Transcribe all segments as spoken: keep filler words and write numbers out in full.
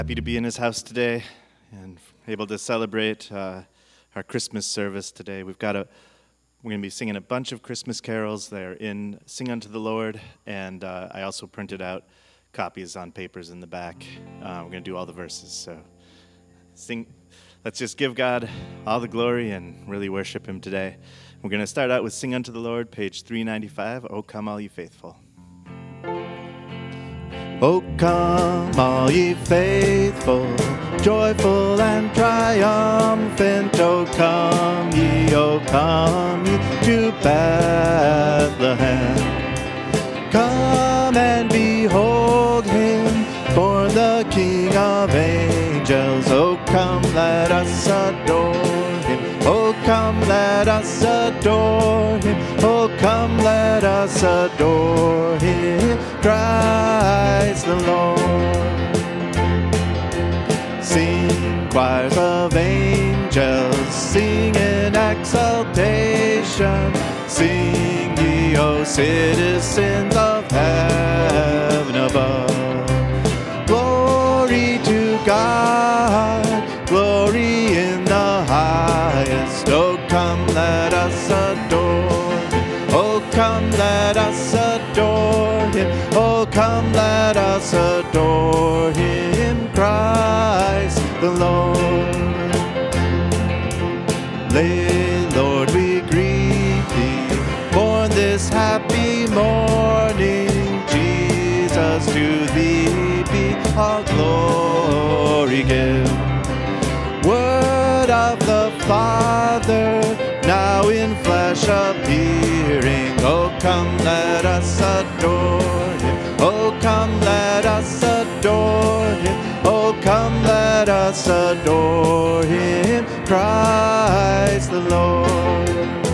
Happy to be in his house today and able to celebrate uh, our Christmas service today. We've got a, we're going to be singing a bunch of Christmas carols. They're in Sing Unto the Lord, and uh, I also printed out copies on papers in the back. Uh, we're going to do all the verses, so sing. Let's just give God all the glory and really worship him today. We're going to start out with Sing Unto the Lord, page three ninety-five, O Come All Ye Faithful. O come, all ye faithful, joyful and triumphant. O come ye, O come ye to Bethlehem. Come and behold him, born the King of angels. O come, let us adore him. O come, let us adore him. O come, let us adore him. Christ the Lord. Sing, choirs of angels, sing in exaltation. Sing ye, O citizens of heaven above. Glory to God, glory in the highest. Oh, come, let us adore him. Oh, come, let us adore him. Oh, come, let us adore him, Christ the Lord. Lay, Lord, we greet thee, born this happy morning. Jesus, to thee be all glory give. Word of the Father, now in flesh appearing. Oh, come, let us adore him. Oh, come, let us adore him. Oh, come, let us adore him, Christ the Lord.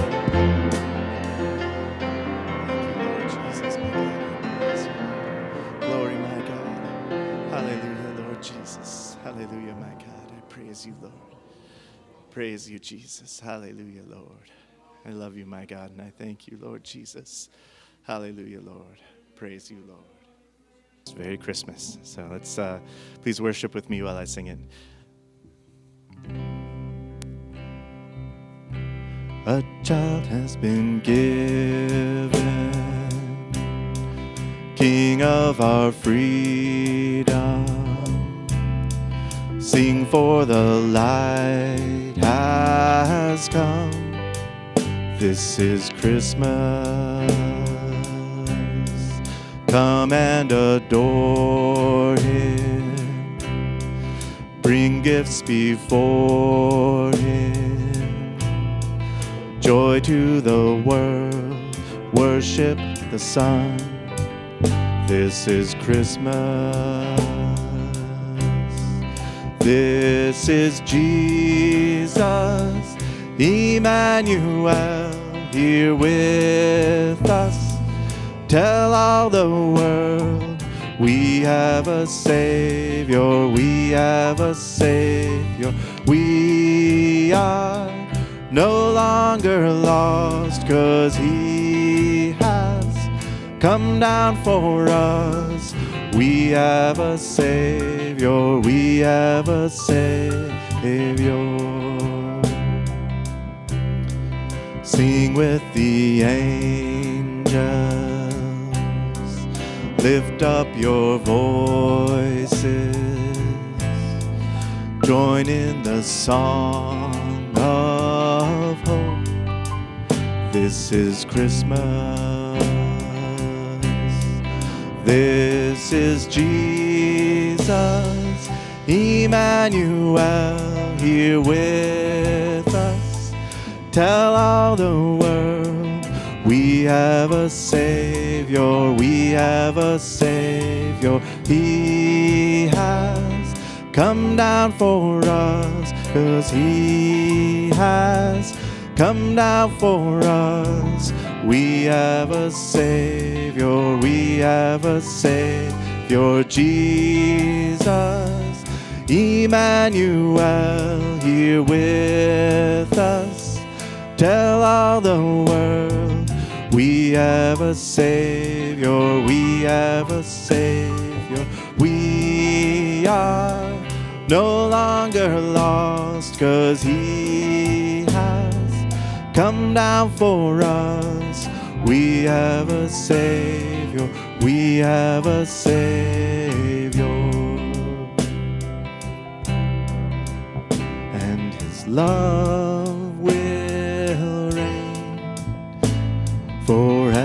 Jesus, my God. Glory, my God. Hallelujah, Lord Jesus. Hallelujah, my God. I praise you, Lord. Praise you, Jesus. Hallelujah, Lord. I love you, my God, and I thank you, Lord Jesus. Hallelujah, Lord. Praise you, Lord. It's very Christmas, so let's uh, please worship with me while I sing it. A child has been given, King of our freedom. Sing, for the light has come. This is Christmas. Come and adore him. Bring gifts before him. Joy to the world. Worship the Son. This is Christmas. This is Jesus, Emmanuel, here with us. Tell all the world we have a Savior, we have a Savior. We are no longer lost, 'cause he has come down for us. We have a Savior, we have a Savior. Sing with the angels. Lift up your voices, join in the song of hope. This is Christmas. This is Jesus, Emmanuel, here with us. Tell all the world we have a Savior, we have a Savior. He has come down for us, 'cause he has come down for us. We have a Savior, we have a Savior, Jesus, Emmanuel, here with us. Tell all the world we have a Savior, we have a Savior. We are no longer lost, 'cause he has come down for us. We have a Savior, we have a Savior, and his love will reign forever,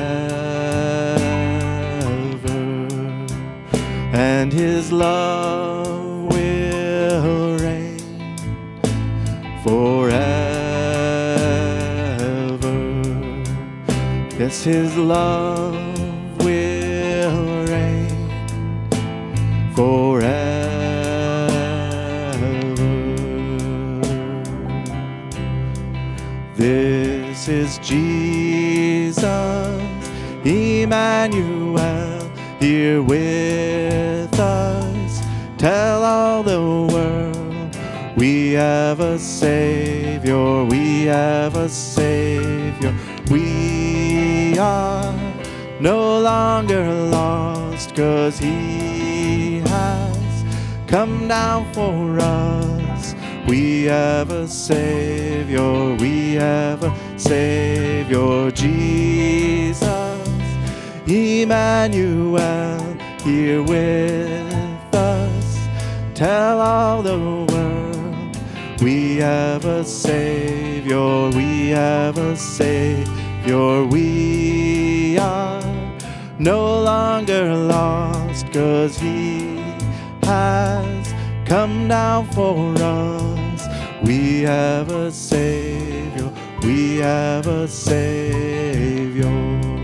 and his love will reign forever. Yes, his love will reign forever. This is Jesus, Emmanuel, here with us. Tell all the world we have a Savior, we have a Savior. We are no longer lost, 'cause he has come down for us. We have a Savior, we have a Savior, Jesus, Emmanuel, here with us. Tell all the world we have a Savior, we have a Savior. We are no longer lost, 'cause he has come down for us. We have a Savior, we have a Savior.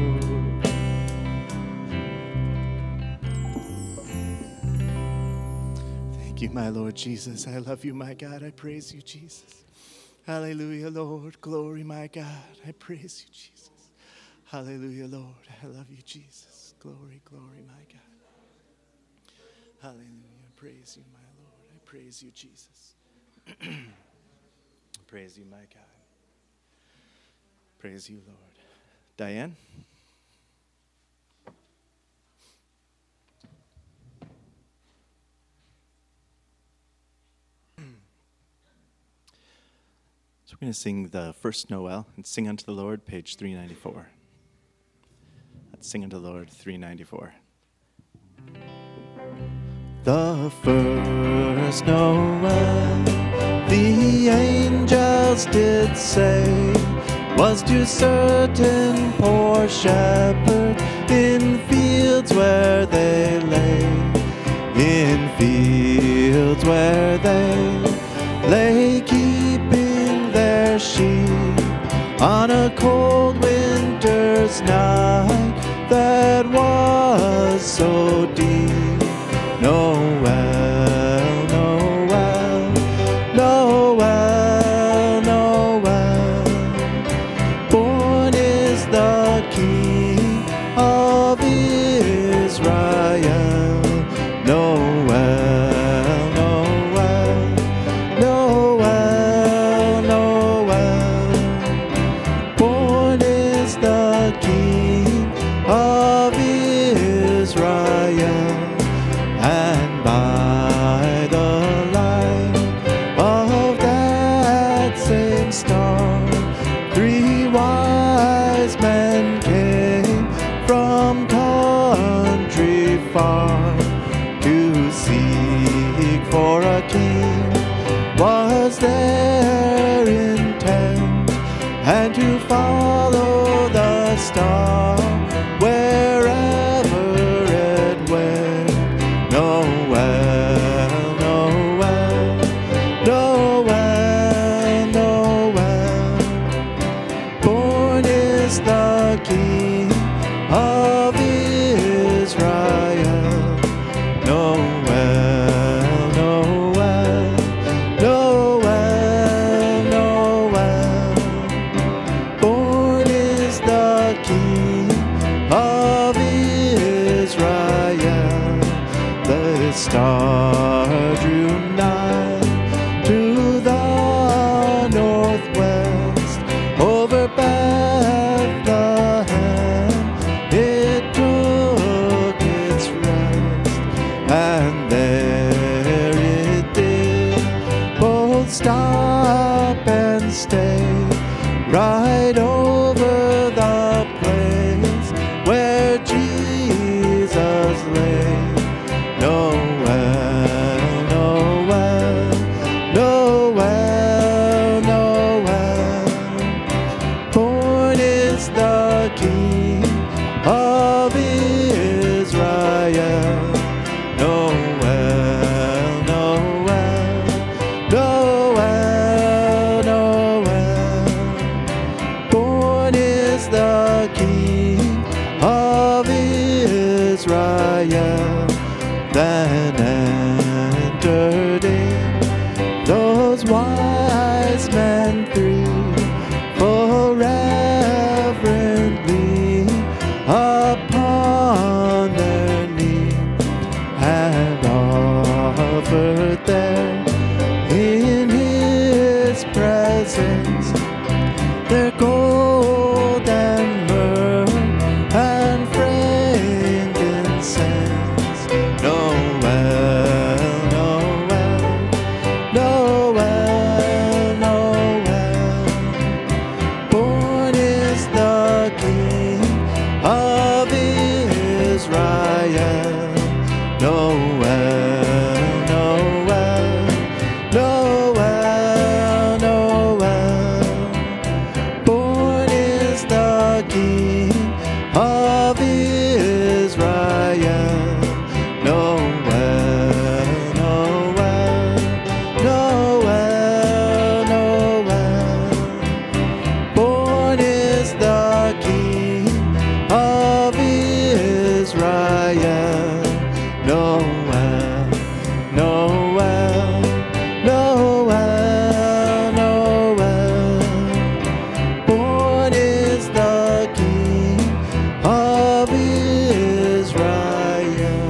Thank you, my Lord Jesus. I love you, my God. I praise you, Jesus. Hallelujah, Lord. Glory, my God. I praise you, Jesus. Hallelujah, Lord. I love you, Jesus. Glory, glory, my God. Hallelujah. I praise you, my Lord. I praise you, Jesus. Praise you, my God. Praise you, Lord. Diane? So we're going to sing the first Noel and Sing Unto the Lord, page three ninety-four. Let's Sing Unto the Lord, three ninety-four. The first Noel, the angels did say, was to certain poor shepherds in fields where they lay, in fields where they lay, keeping their sheep on a cold winter's night that was so deep. Noel, Noel, Noel, Noel, born is the King of Israel. Noel, Noel, Noel, Noel, born is the King of Israel. And by the light of that same star, three wise men came from country far to seek for a king. Was their intent, and to follow the star wherever it went. Noel, Noel, Noel, Noel, born is the King of Israel. Noel, Noel, Noel, Noel, born those wise men three, for reverently upon their knee had offered there in his presence their gold and myrrh and frankincense. Noel, Noel, Noel, Noel, born is the King of Israel. Noel, Noel, Noel, Noel, born is the King of Israel. Noel, Noel, Noel, Noel, born is the King of Israel. Noel, Noel, Noel, Noel, born is the King of Israel.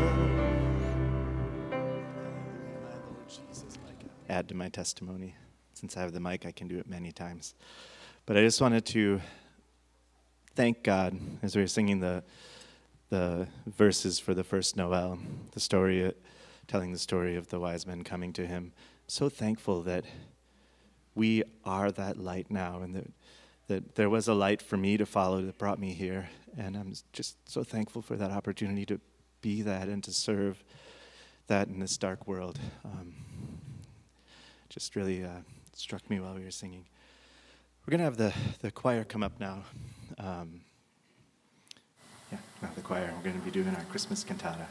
Add to my testimony. Since I have the mic, I can do it many times. But I just wanted to thank God as we were singing the the verses for the first Noel, the story, telling the story of the wise men coming to him. So thankful that we are that light now, and that, that there was a light for me to follow that brought me here. And I'm just so thankful for that opportunity to be that and to serve that in this dark world. Um, just really uh, struck me while we were singing. We're going to have the, the choir come up now. Um, Yeah, not the choir. We're going to be doing our Christmas cantata.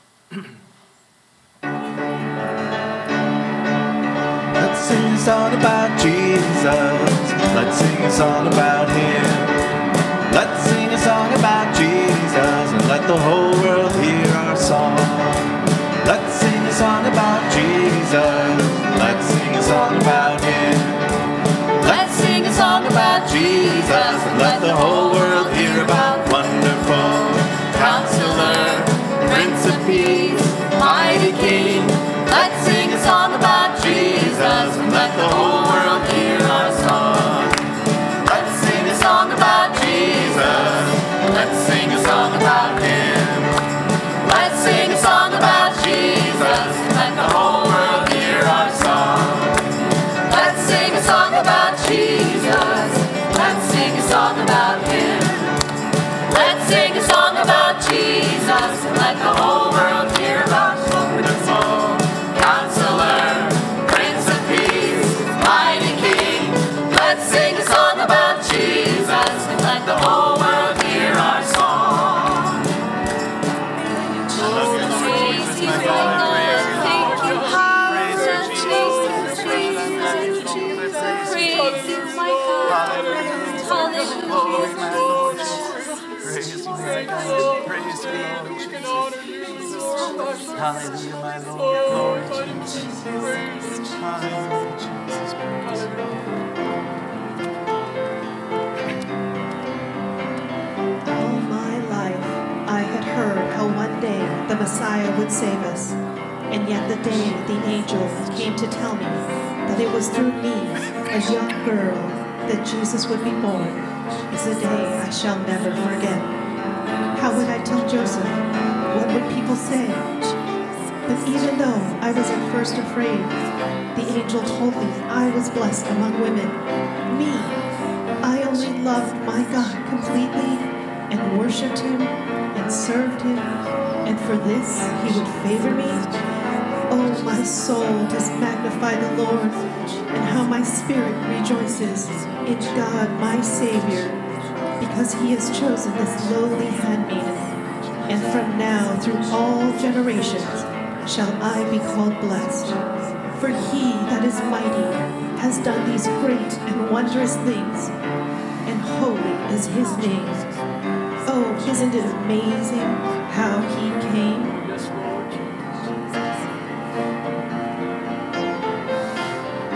Let's sing a song about Jesus. Let's sing a song about Him. Let's sing a song about Jesus and let the whole world hear our song. Let's sing a song about Jesus. Let's sing a song about Him. Let's sing a song about Jesus and let the whole world hear about Wonderful Counselor, Prince of Peace, Mighty King. Let's sing a song about Jesus and let the whole world hear our song. Let's sing a song about Jesus. Let's sing a song about Him. Let's sing a song about Jesus and let the whole world hear our song. Let's sing a song about Jesus. Let's sing a song about Him. Let's sing a song about Jesus and let the whole world hear about Wonderful Counselor, Prince of Peace, Mighty King. Let's sing a song about Jesus and let the whole world hear our song. Oh, praise you, Lord. Thank you, Jesus. Praise you, my God. Hallelujah. Praise you, my God. Praise you, Lord Jesus. Hallelujah, my Lord. Glory to you, Jesus. Hallelujah, Jesus. Praise you. All my life I had heard how one day the Messiah would save us, and yet the day the angel came to tell me that it was through me, a young girl, that Jesus would be born, is a day I shall never forget. How would I tell Joseph? What would people say? But even though I was at first afraid, the angel told me I was blessed among women. Me, I only loved my God completely and worshipped Him and served Him, and for this He would favor me. Oh, my soul does magnify the Lord, and how my spirit rejoices in God my Savior, because He has chosen this lowly handmaiden, and from now through all generations shall I be called blessed. For He that is mighty has done these great and wondrous things, and holy is His name. Oh, isn't it amazing how He came?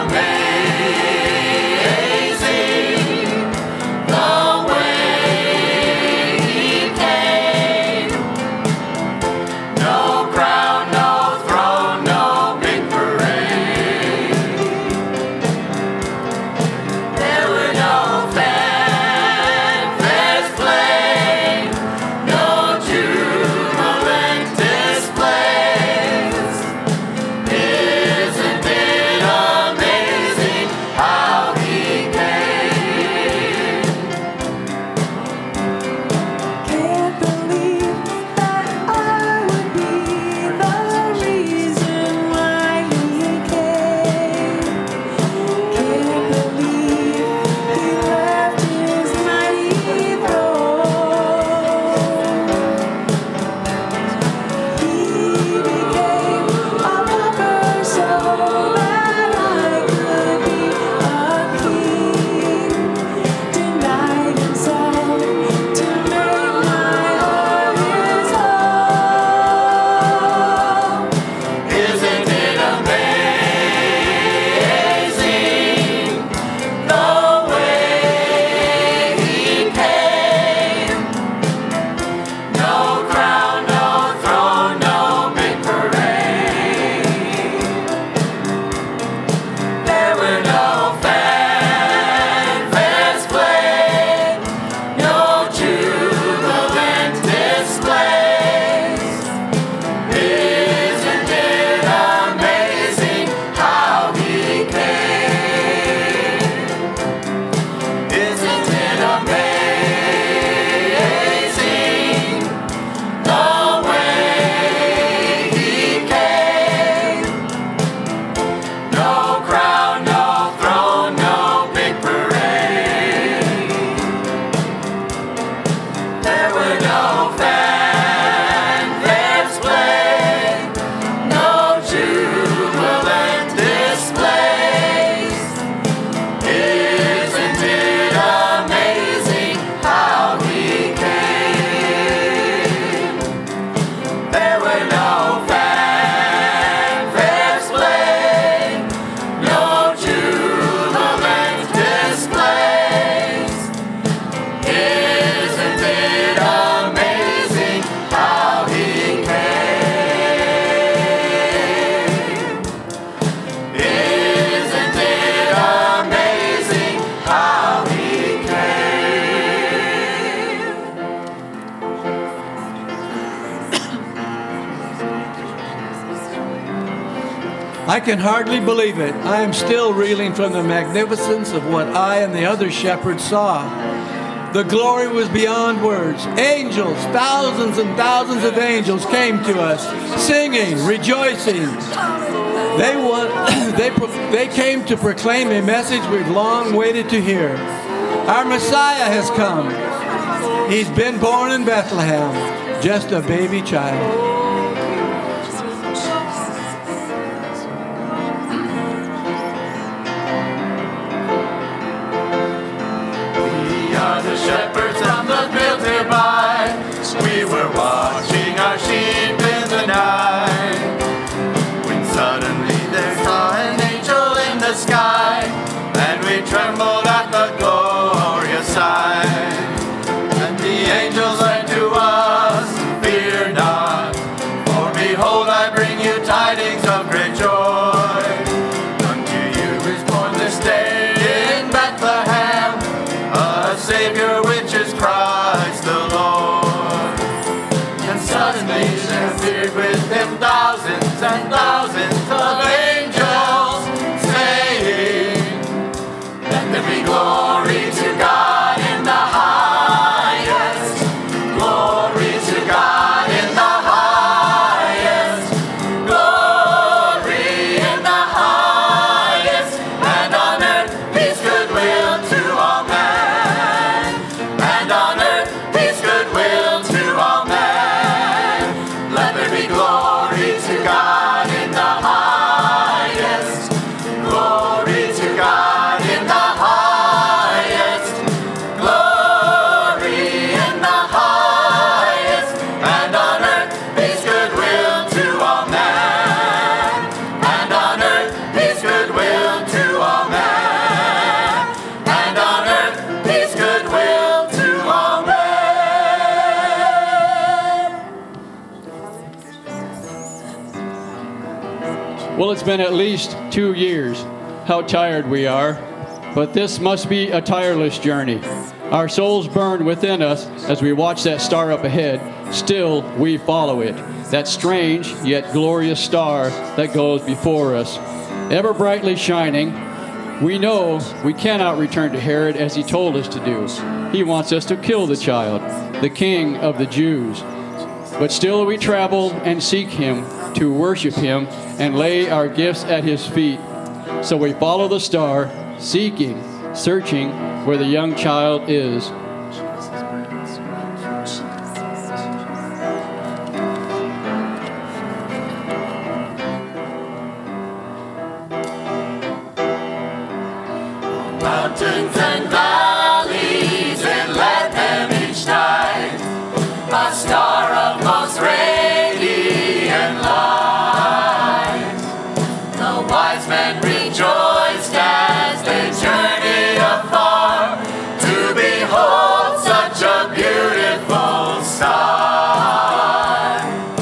I can hardly believe it. I am still reeling from the magnificence of what I and the other shepherds saw. The glory was beyond words. Angels, thousands and thousands of angels came to us, singing, rejoicing. They want, they, they came to proclaim a message we've long waited to hear. Our Messiah has come. He's been born in Bethlehem, just a baby child. Shepherds on the field nearby, we were watching our sheep in the night, when suddenly there saw an angel in the sky, and we trembled at the glorious sight. And the angel said to us, "Fear not, it's been at least two years. How tired we are. But this must be a tireless journey. Our souls burn within us as we watch that star up ahead. Still, we follow it. That strange yet glorious star that goes before us. Ever brightly shining, we know we cannot return to Herod as he told us to do. He wants us to kill the child, the King of the Jews. But still we travel and seek him to worship him and lay our gifts at his feet. So we follow the star, seeking, searching where the young child is. Mountains and valleys, and let them each night a star of most radiant light. The wise men rejoiced as they journeyed afar to behold such a beautiful star.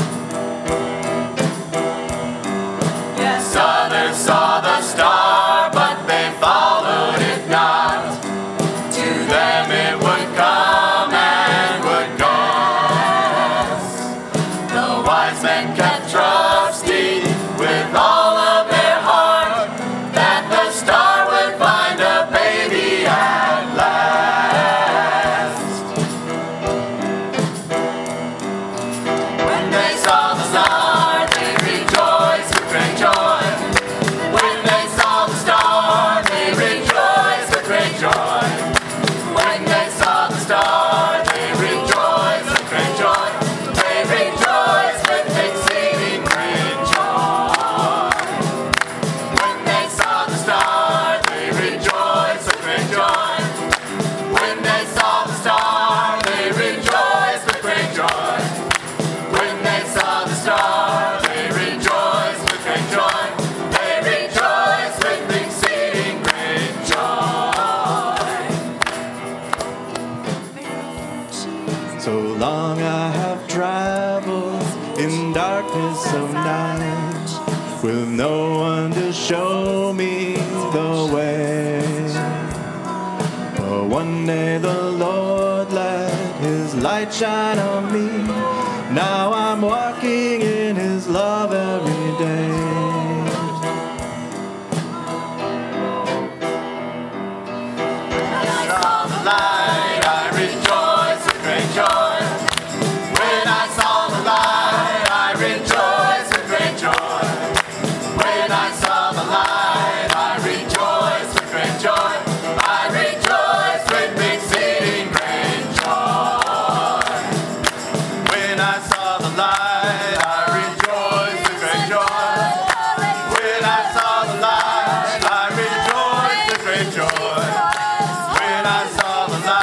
Yes, others saw the star, but they followed it not. To them it would come and would pass. The wise men kept trusting with all of their heart that the star would find a baby at last. When they saw the star, they rejoiced with great joy. When they saw the star, they rejoiced with great joy. When they saw the star, they rejoiced with great joy. They rejoiced with exceeding great joy. When they saw the star, they rejoiced with great joy. When they saw the star, they rejoiced with great joy. When they saw the star, they rejoiced with great joy. They rejoiced with exceeding great joy. So long I have traveled in darkness of night, with no one to show me the way. But one day the Lord let his light shine on me. Now I'm walking in his love every day. When I saw the light, I rejoiced with great joy. When I saw the light, I rejoiced with great joy. When I saw the light, I rejoiced with great joy. I rejoiced with exceeding great joy. When I saw the light, I rejoiced with great joy. When I saw the light, I rejoiced with great joy. When I saw the light,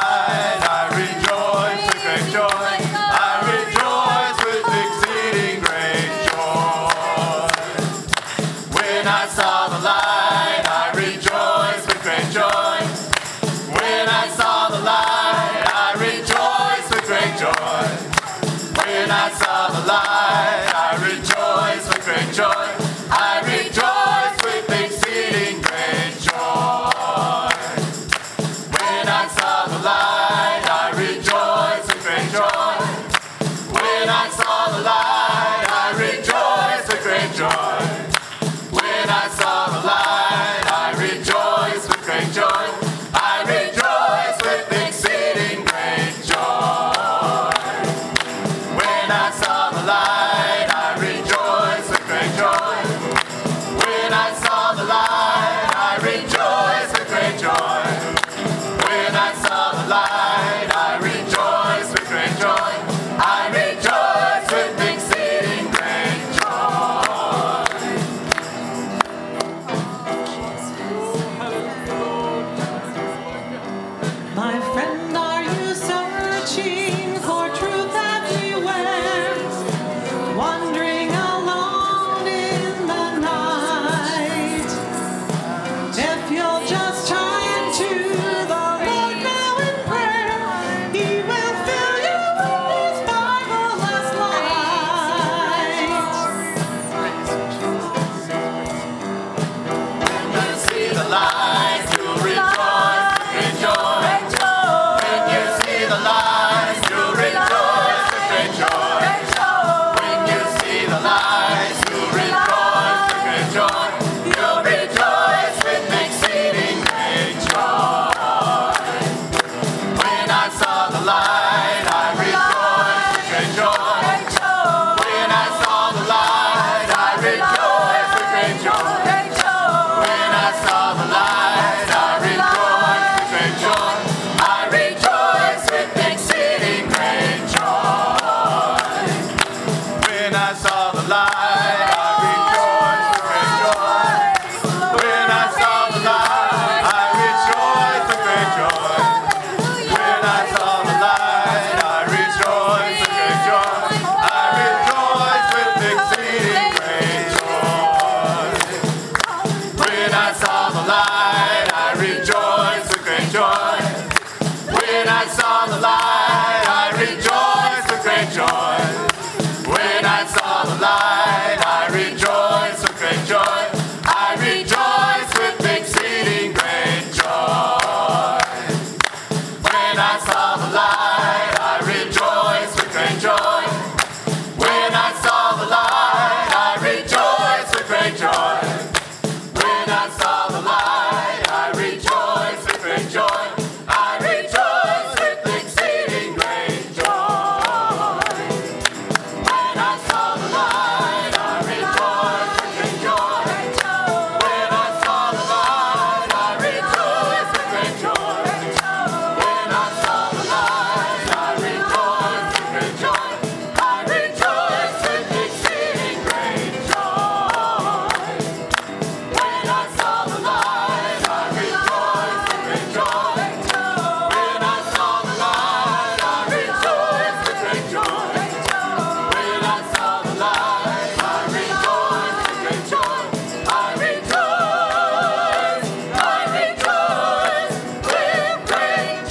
great joy. When I saw the light, I rejoiced with great joy. I rejoiced with exceeding great joy. When I saw the light, I rejoiced with great joy. When I saw the light, I rejoiced with great joy. When I saw the light, I rejoiced with great joy. I rejoiced with exceeding great joy. When I saw the light, I rejoiced with great joy. When I saw the light, I rejoiced with great joy. When I saw the light, I rejoiced with great joy. I rejoiced with exceeding great joy. When I saw the light, I rejoiced with great joy. When I saw the light, I rejoiced with great joy. When I saw the light, I rejoiced with great joy. I rejoiced, I rejoiced with great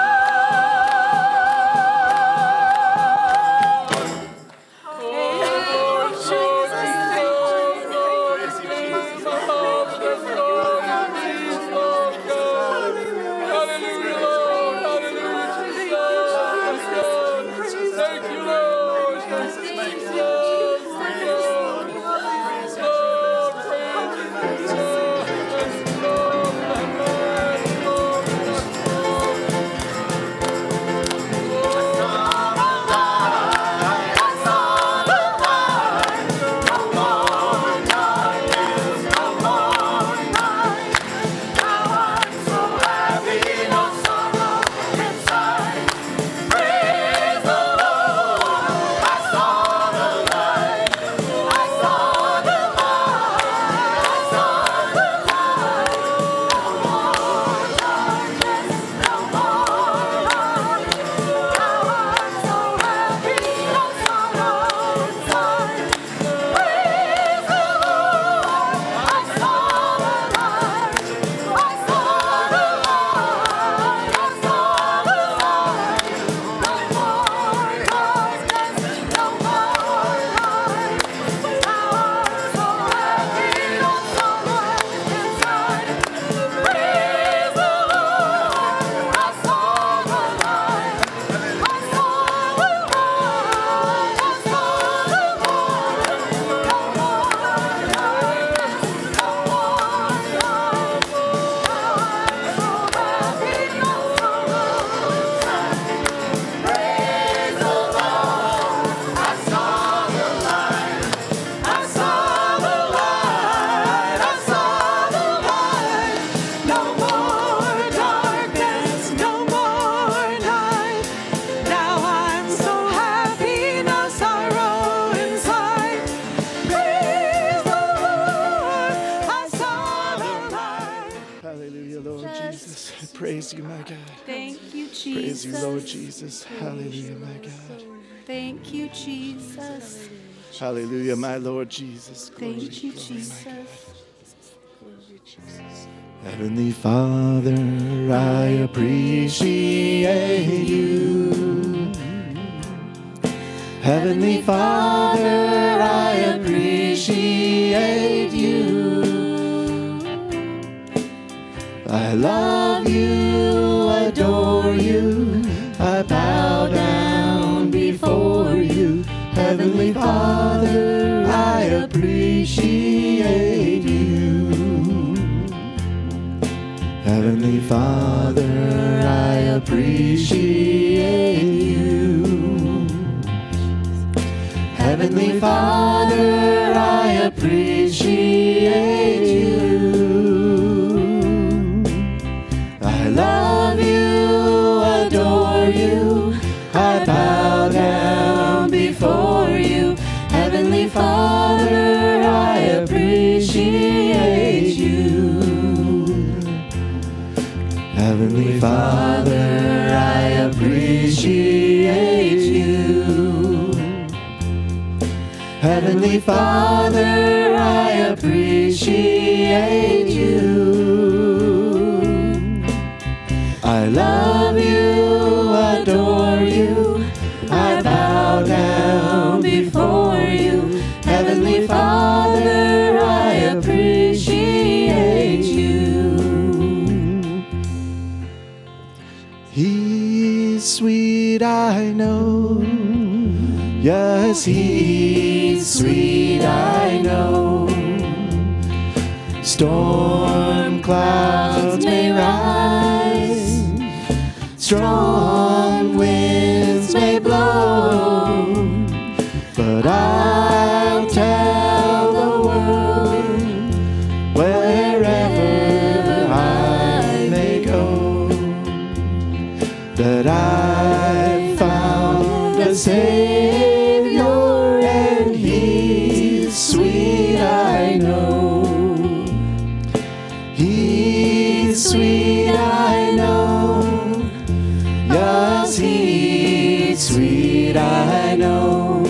Hallelujah, Lord Jesus. I praise you, my God. Thank you, Jesus. Praise you, Lord Jesus. Hallelujah, my God. Thank you, Jesus. Hallelujah, my Lord Jesus. Glory, Thank you, glory, my God. Jesus. Heavenly Father, I appreciate you. Heavenly Father, I appreciate you. I love you, adore you, I bow down before you. Heavenly Father, I appreciate you. Heavenly Father, I appreciate you. Heavenly Father, I appreciate you. I love you, adore you, I bow down before you. Heavenly Father, I appreciate you. Heavenly Father, I appreciate you. Heavenly Father, I appreciate you. I love you, adore you, I bow down sweet, I know. Yes, He's sweet, I know. Storm clouds may rise, strong winds may blow, but I'll tell the world wherever I may go that I found a Savior and He's sweet, I know. He's sweet, I know. Yes, He's sweet, I know.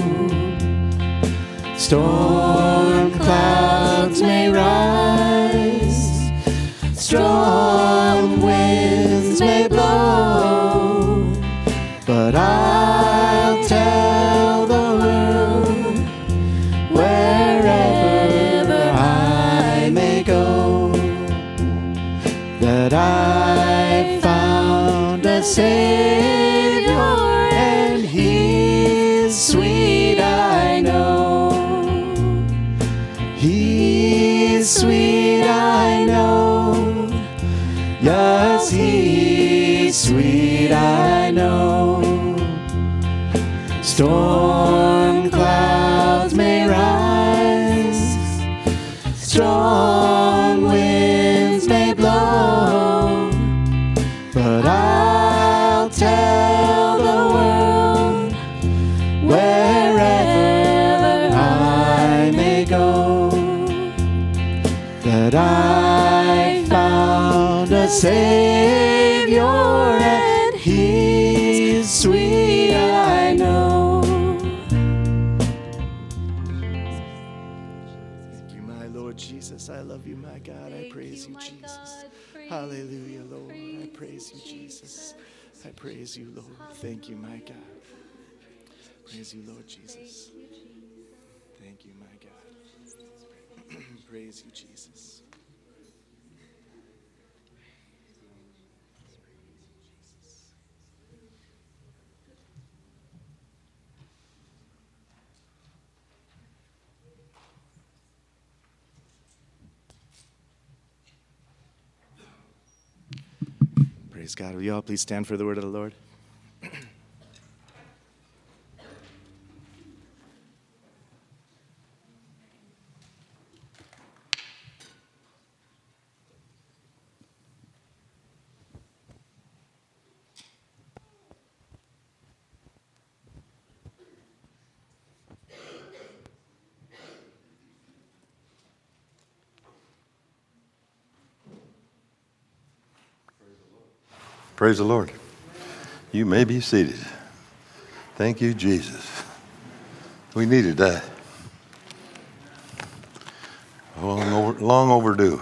Storm clouds may rise, strong winds may blow, but I'll tell the world wherever I may go that I found a Savior and He's sweet, I know. He's sweet, I know. Yes, He's sweet, I know. Storm clouds may rise, strong winds may blow, but I'll tell the world wherever I may go that I found a Savior and He's sweet, I know. Thank you, my Lord Jesus. I love you, my God. I praise you, Jesus. Hallelujah, Lord. I praise you, Jesus. I praise you, Lord. Thank you, my God. Praise you, Lord Jesus. Thank you, my God. Praise you, Jesus. Praise God. Will you all please stand for the word of the Lord? Praise the Lord. You may be seated. Thank you, Jesus. We needed that. Long, over, long overdue.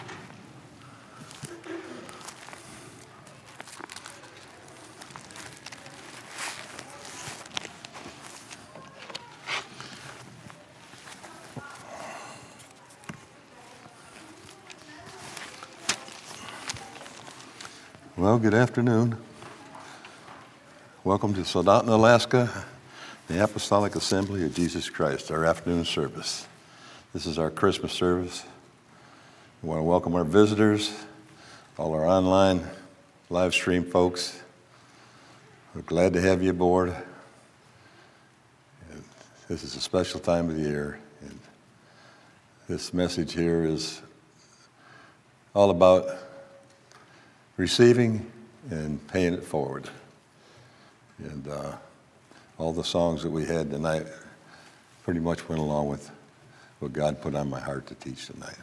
Well, good afternoon. Welcome to Soldotna, Alaska, the Apostolic Assembly of Jesus Christ, our afternoon service. This is our Christmas service. We want to welcome our visitors, all our online live stream folks. We're glad to have you aboard. And this is a special time of the year, and this message here is all about receiving and paying it forward. And uh, all the songs that we had tonight pretty much went along with what God put on my heart to teach tonight.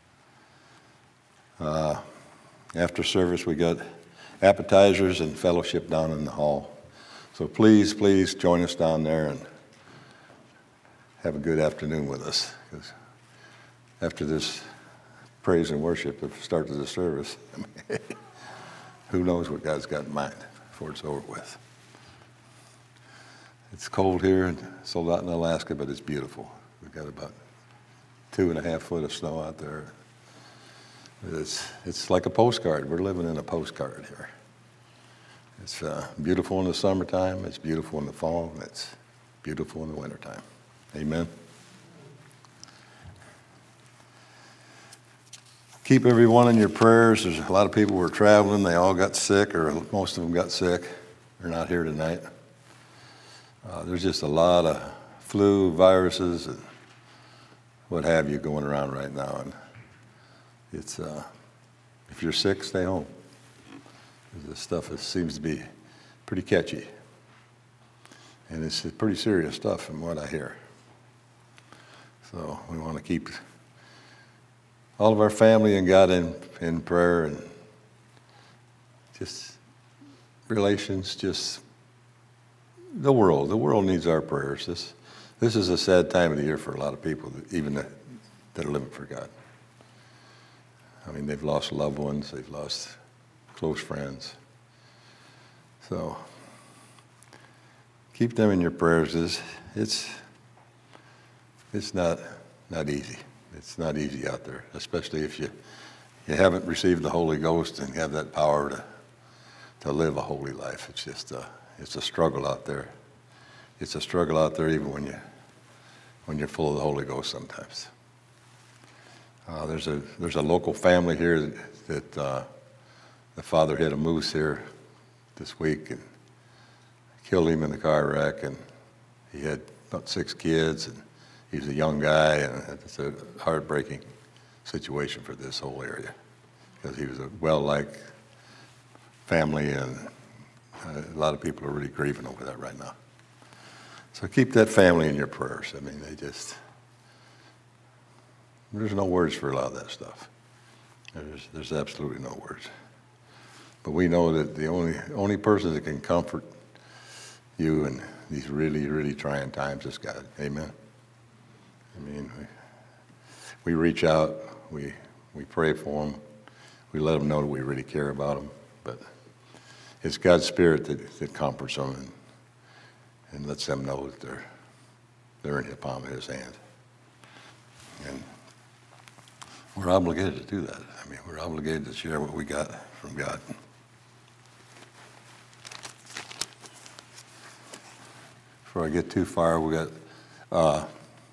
Uh, after service, we got appetizers and fellowship down in the hall. So please, please join us down there and have a good afternoon with us. Because after this praise and worship, the start of the service, who knows what God's got in mind before it's over with. It's cold here and sold out in Alaska, but it's beautiful. We've got about two and a half foot of snow out there. It's, it's like a postcard. We're living in a postcard here. It's uh, beautiful in the summertime, it's beautiful in the fall, and it's beautiful in the wintertime. Amen. Keep everyone in your prayers. There's a lot of people who are traveling. They all got sick, or most of them got sick. They're not here tonight. Uh, there's just a lot of flu, viruses, and what have you going around right now. And it's uh, if you're sick, stay home. This stuff is, seems to be pretty catchy. And it's pretty serious stuff from what I hear. So we want to keep all of our family and God in, in prayer, and just relations, just the world. The world needs our prayers. This, this is a sad time of the year for a lot of people, even that, that are living for God. I mean, they've lost loved ones. They've lost close friends. So keep them in your prayers. It's, it's, it's not, not easy. It's not easy out there, especially if you, you haven't received the Holy Ghost and have that power to, to live a holy life. It's just a, it's a struggle out there. It's a struggle out there even when, you, when you're full of the Holy Ghost sometimes. Uh, there's, a, there's a local family here that, that uh, the father hit a moose here this week and killed him in the car wreck, and he had about six kids, and he was a young guy, and it's a heartbreaking situation for this whole area because he was a well-liked family, and a lot of people are really grieving over that right now. So keep that family in your prayers. I mean, they just, there's no words for a lot of that stuff. There's, there's absolutely no words. But we know that the only only person that can comfort you in these really, really trying times is God. Amen. I mean, we, we reach out, we we pray for them, we let them know that we really care about them. But it's God's Spirit that, that comforts them and, and lets them know that they're they're in the palm of His hand. And we're obligated to do that. I mean, we're obligated to share what we got from God. Before I get too far, we got uh,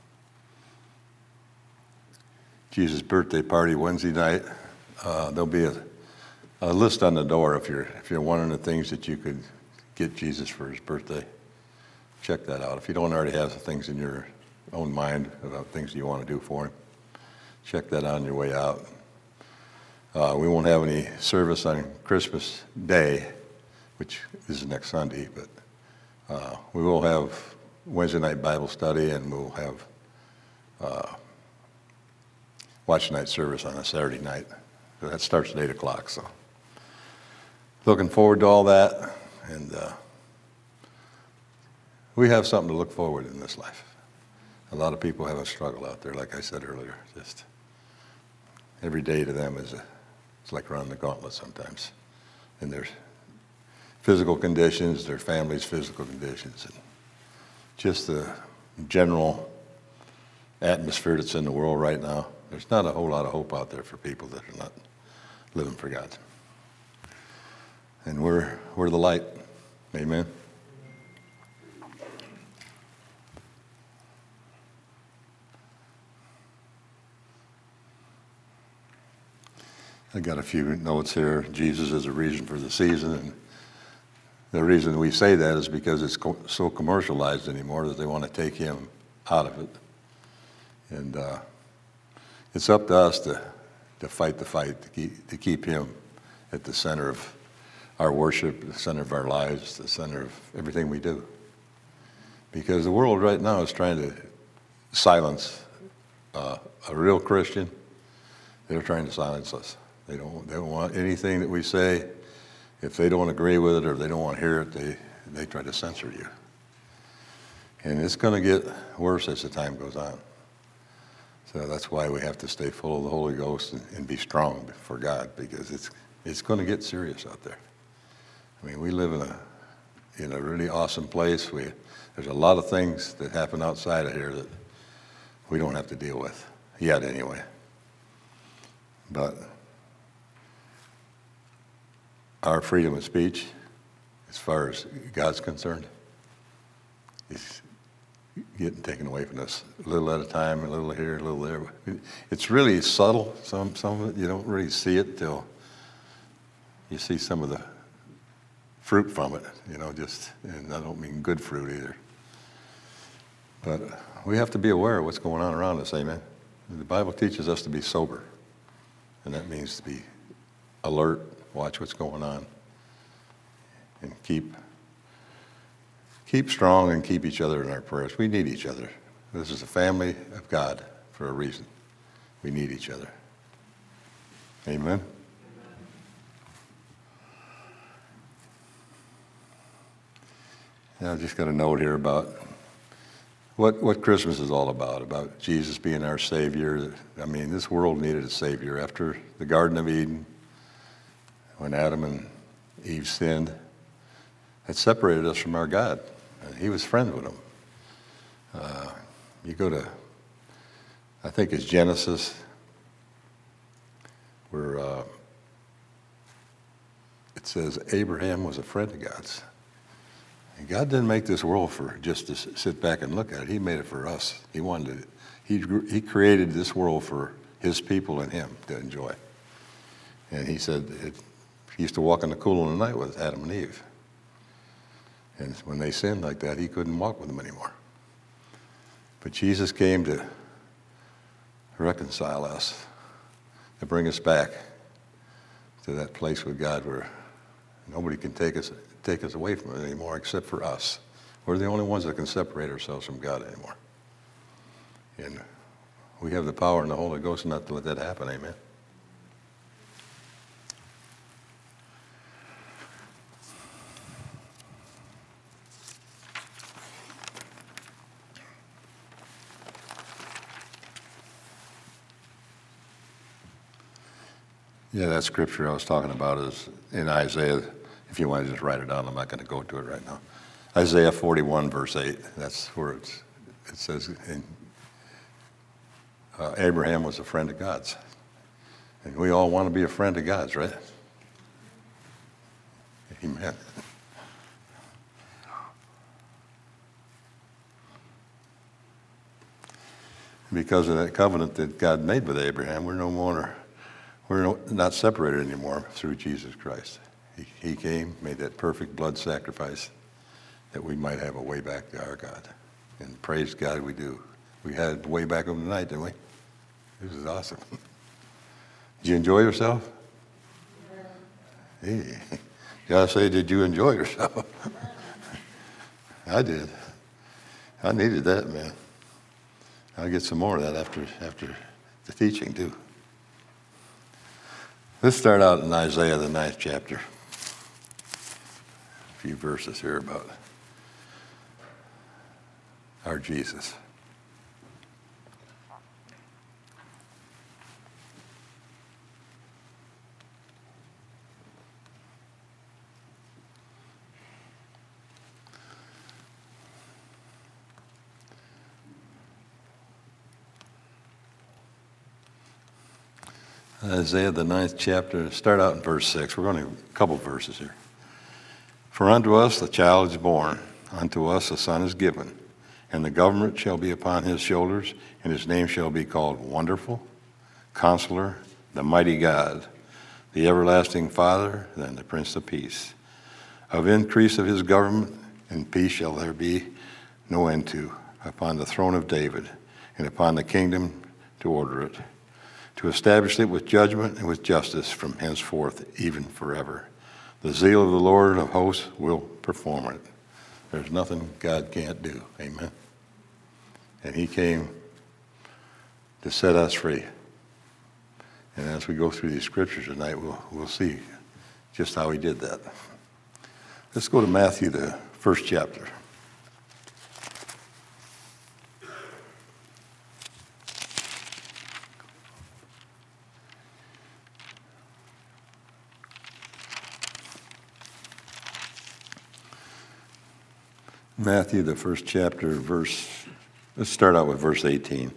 Jesus' birthday party Wednesday night. Uh, there'll be a, a list on the door if you're if you're wondering the things that you could get Jesus for His birthday. Check that out. If you don't already have some things in your own mind about things you want to do for Him, check that out on your way out. Uh, we won't have any service on Christmas Day, which is next Sunday, but uh, we will have Wednesday night Bible study, and we'll have uh, watch night service on a Saturday night. So that starts at eight o'clock. So looking forward to all that, and uh, we have something to look forward in this life. A lot of people have a struggle out there, like I said earlier. Just every day to them is a, it's like running the gauntlet sometimes. And there's physical conditions, their families' physical conditions, and just the general atmosphere that's in the world right now. There's not a whole lot of hope out there for people that are not living for God. And we're we're the light. Amen. I got a few notes here. Jesus is a reason for the season, and the reason we say that is because it's co- so commercialized anymore that they want to take Him out of it. And uh, it's up to us to, to fight the fight, to keep, to keep Him at the center of our worship, the center of our lives, the center of everything we do. Because the world right now is trying to silence uh, a real Christian. They're trying to silence us. They don't, they don't want anything that we say. If they don't agree with it or they don't want to hear it, they, they try to censor you. And it's going to get worse as the time goes on. So that's why we have to stay full of the Holy Ghost and, and be strong for God, because it's it's going to get serious out there. I mean, we live in a in a really awesome place. We there's a lot of things that happen outside of here that we don't have to deal with yet, anyway. But our freedom of speech as far as God's concerned, is getting taken away from us a little at a time, a little here, a little there. It's really subtle. Some some of it you don't really see it till you see some of the fruit from it. You know, just and I don't mean good fruit either. But we have to be aware of what's going on around us. Amen. The Bible teaches us to be sober, and that means to be alert, watch what's going on, and keep. Keep strong and keep each other in our prayers. We need each other. This is a family of God for a reason. We need each other. Amen. Now, I've just got a note here about what, what Christmas is all about, about Jesus being our Savior. I mean, this world needed a Savior. After the Garden of Eden, when Adam and Eve sinned, it separated us from our God. And he was friends with them. Uh, you go to, I think it's Genesis, where uh, it says Abraham was a friend of God's. And God didn't make this world for just to sit back and look at it. He made it for us. He wanted it. He, he created this world for his people and him to enjoy. And he said it, he used to walk in the cool of the night with Adam and Eve. And when they sinned like that, he couldn't walk with them anymore. But Jesus came to reconcile us, to bring us back to that place with God where nobody can take us take us away from it anymore except for us. We're the only ones that can separate ourselves from God anymore. And we have the power in the Holy Ghost not to let that happen, amen? Yeah, that scripture I was talking about is in Isaiah. If you want to just write it down, I'm not going to go to it right now. Isaiah forty-one, verse eight. That's where it's, it says in, uh, Abraham was a friend of God's. And we all want to be a friend of God's, right? Amen. Because of that covenant that God made with Abraham, we're no more... We're not separated anymore through Jesus Christ. He, he came, made that perfect blood sacrifice that we might have a way back to our God. And praise God we do. We had a way back over tonight, didn't we? This is awesome. Did you enjoy yourself? Yeah. Hey, you gotta say, did you enjoy yourself? I did. I needed that, man. I'll get some more of that after after the teaching, too. Let's start out in Isaiah, the ninth chapter. A few verses here about our Jesus. Isaiah, the ninth chapter, start out in verse six. We're going to a couple verses here. For unto us a child is born, unto us a son is given, and the government shall be upon his shoulders, and his name shall be called Wonderful, Counselor, the Mighty God, the Everlasting Father, and the Prince of Peace. Of increase of his government and peace shall there be no end to, upon the throne of David, and upon the kingdom to order it, to establish it with judgment and with justice from henceforth, even forever. The zeal of the Lord of hosts will perform it. There's nothing God can't do. Amen. And he came to set us free. And as we go through these scriptures tonight, we'll, we'll see just how he did that. Let's go to Matthew, the first chapter. Matthew, the first chapter, verse, let's start out with verse eighteen.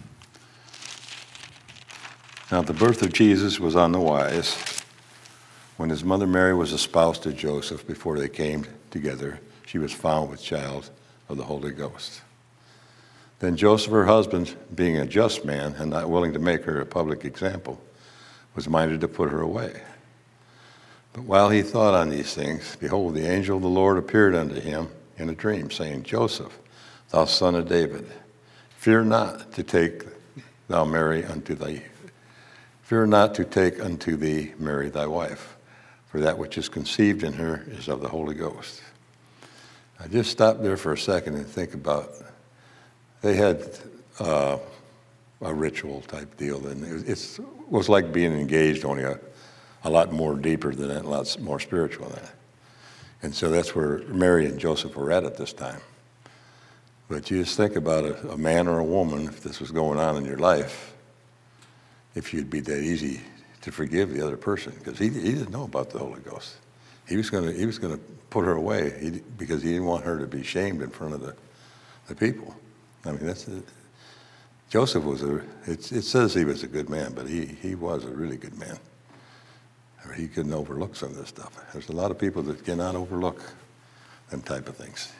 Now the birth of Jesus was on the wise. When his mother Mary was espoused to Joseph before they came together, she was found with child of the Holy Ghost. Then Joseph, her husband, being a just man and not willing to make her a public example, was minded to put her away. But while he thought on these things, behold, the angel of the Lord appeared unto him in a dream, saying, Joseph, thou son of David, fear not to take thou Mary unto thee. Fear not to take unto thee Mary thy wife, for that which is conceived in her is of the Holy Ghost. I just stop there for a second and think about, they had uh, a ritual type deal, and it it's, was like being engaged, only a, a lot more deeper than that, a lot more spiritual than that. And so that's where Mary and Joseph were at at this time. But you just think about a, a man or a woman, if this was going on in your life, if you'd be that easy to forgive the other person, because he, he didn't know about the Holy Ghost. He was going to he was going to put her away he, because he didn't want her to be shamed in front of the, the people. I mean, that's a, Joseph was a. It, it says he was a good man, but he he was a really good man. Or he couldn't overlook some of this stuff. There's a lot of people that cannot overlook them type of things.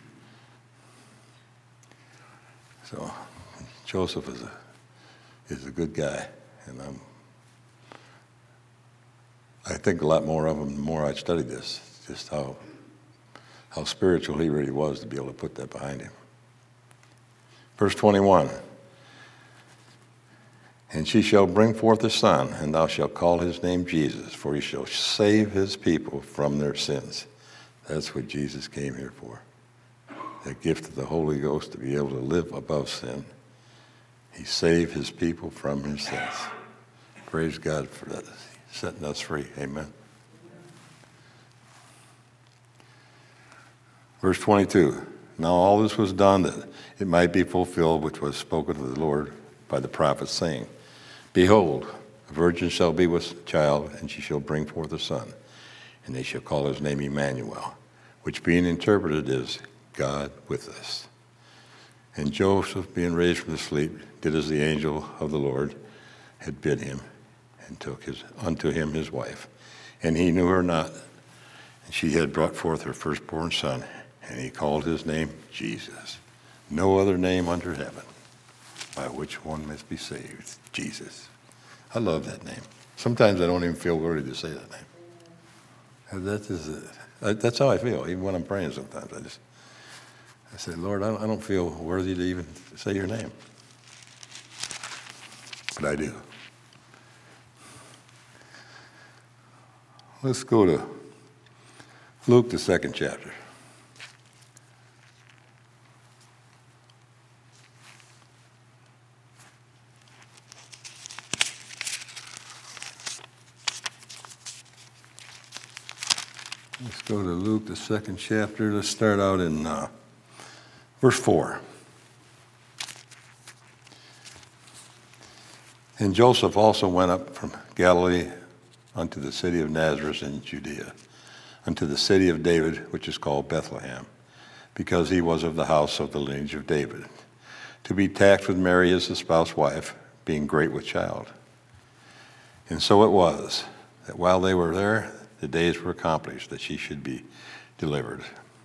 So Joseph is a is a good guy, and I'm. I think a lot more of him the more I studied this, just how how spiritual he really was to be able to put that behind him. Verse twenty-one, and she shall bring forth a son, and thou shalt call his name Jesus, for he shall save his people from their sins. That's what Jesus came here for. That gift of the Holy Ghost to be able to live above sin. He saved his people from his sins. Praise God for that, setting us free. Amen. Verse twenty-two, now all this was done that it might be fulfilled which was spoken of the Lord by the prophet, saying, behold, a virgin shall be with child, and she shall bring forth a son, and they shall call his name Emmanuel, which being interpreted is God with us. And Joseph, being raised from the sleep, did as the angel of the Lord had bid him, and took his unto him his wife. And he knew her not, and she had brought forth her firstborn son, and he called his name Jesus. No other name under heaven by which one must be saved. Jesus. I love that name. Sometimes I don't even feel worthy to say that name. And that is a, that's how I feel, even when I'm praying sometimes. I just, I say, Lord, I don't, I don't feel worthy to even say your name. But I do. Let's go to Luke, the second chapter. Let's go to Luke, the second chapter. Let's start out in uh, verse four. And Joseph also went up from Galilee unto the city of Nazareth in Judea, unto the city of David, which is called Bethlehem, because he was of the house of the lineage of David, to be taxed with Mary his espoused wife, being great with child. And so it was, that while they were there, the days were accomplished that she should be delivered.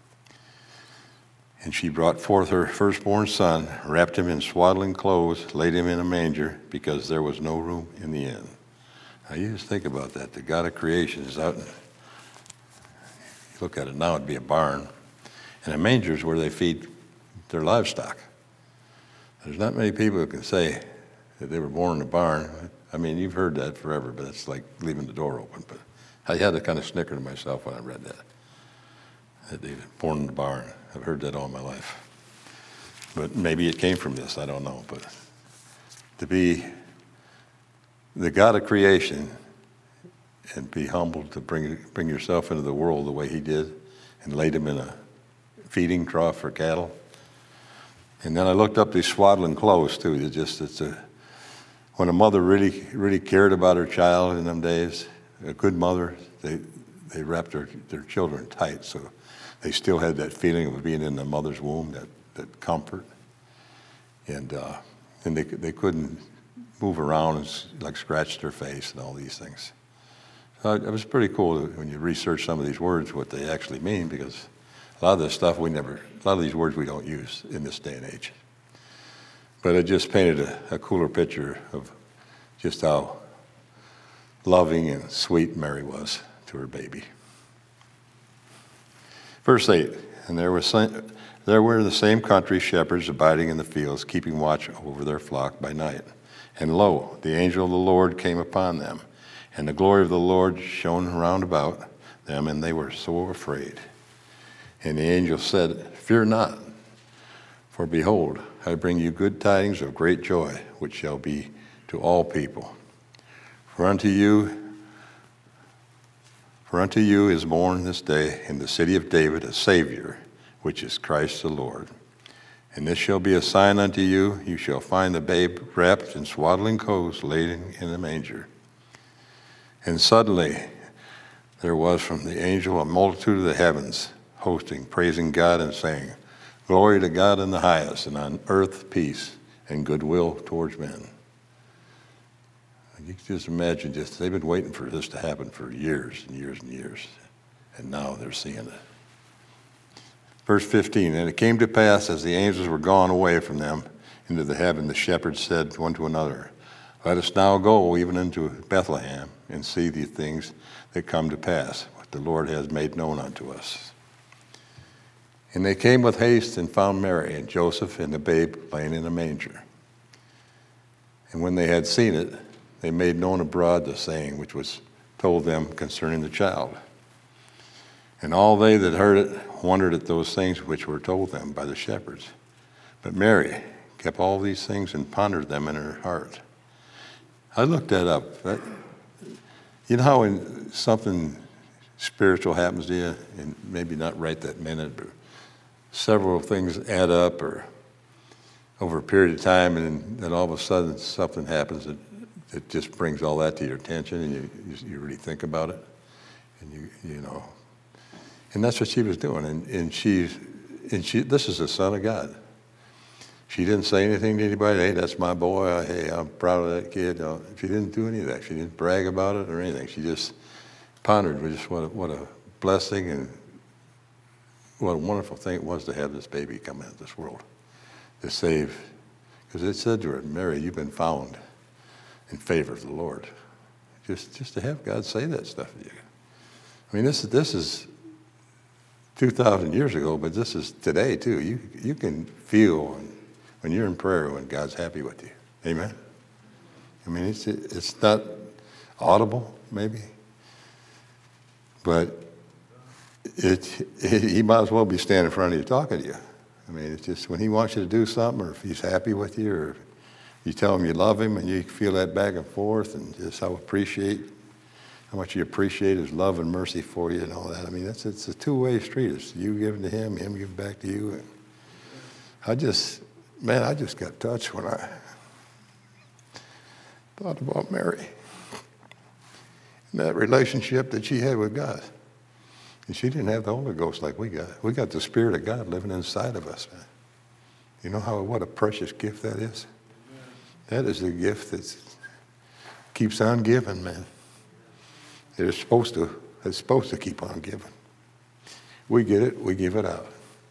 And she brought forth her firstborn son, wrapped him in swaddling clothes, laid him in a manger, because there was no room in the inn. Now you just think about that. The God of creation is out, and you look at it now, it'd be a barn. And a manger is where they feed their livestock. There's not many people who can say that they were born in a barn. I mean, you've heard that forever, but it's like leaving the door open. But I had to kind of snicker to myself when I read that, that they were born in the barn. I've heard that all my life. But maybe it came from this, I don't know. But to be the God of creation and be humbled to bring bring yourself into the world the way he did and laid him in a feeding trough for cattle. And then I looked up these swaddling clothes too. It's just, it's a, when a mother really, really cared about her child in them days, a good mother, they they wrapped their, their children tight, so they still had that feeling of being in the mother's womb, that, that comfort. And uh, and they they couldn't move around and like scratch their face and all these things. Uh, it was pretty cool when you research some of these words, what they actually mean, because a lot of this stuff we never, a lot of these words we don't use in this day and age. But it just painted a, a cooler picture of just how loving and sweet Mary was to her baby. Verse eight, and there was there were in the same country shepherds abiding in the fields, keeping watch over their flock by night. And lo, the angel of the Lord came upon them, and the glory of the Lord shone round about them, and they were so afraid. And the angel said, Fear not, for behold, I bring you good tidings of great joy, which shall be to all people. For unto you, for unto you is born this day in the city of David a Savior, which is Christ the Lord. And this shall be a sign unto you, you shall find the babe wrapped in swaddling clothes, laid in a manger. And suddenly there was from the angel a multitude of the heavens, hosting, praising God and saying, Glory to God in the highest, and on earth peace and goodwill towards men. You can just imagine, just they've been waiting for this to happen for years and years and years, and now they're seeing it. Verse fifteen, and it came to pass as the angels were gone away from them into the heaven, the shepherds said one to another, Let us now go even into Bethlehem and see the things that come to pass, what the Lord has made known unto us. And they came with haste and found Mary and Joseph and the babe laying in a manger. And when they had seen it, they made known abroad the saying which was told them concerning the child. And all they that heard it wondered at those things which were told them by the shepherds. But Mary kept all these things and pondered them in her heart. I looked that up. That, you know how when something spiritual happens to you, and maybe not right that minute, but several things add up or over a period of time, and then all of a sudden something happens that, that just brings all that to your attention, and you, you, you really think about it, and you you know. And that's what she was doing, and, and she, and she, this is the Son of God. She didn't say anything to anybody, hey, that's my boy, hey, I'm proud of that kid. No, she didn't do any of that. She didn't brag about it or anything. She just pondered just what a, what a blessing and what a wonderful thing it was to have this baby come into this world to save. Because it said to her, Mary, you've been found in favor of the Lord. Just just to have God say that stuff to you. I mean, this, this is two thousand years ago, but this is today too. You you can feel when, when you're in prayer when God's happy with you. Amen? I mean, it's it's not audible, maybe, but it, it he might as well be standing in front of you talking to you. I mean, it's just when he wants you to do something, or if he's happy with you, or you tell him you love him, and you feel that back and forth, and just how appreciate how much you appreciate his love and mercy for you and all that. I mean, that's it's a two-way street. It's you giving to him, him giving back to you. And I just, man, I just got touched when I thought about Mary and that relationship that she had with God. And she didn't have the Holy Ghost like we got. We got the Spirit of God living inside of us, man. You know how what a precious gift that is? That is the gift that keeps on giving, man. It's supposed to, it's supposed to keep on giving. We get it, we give it out.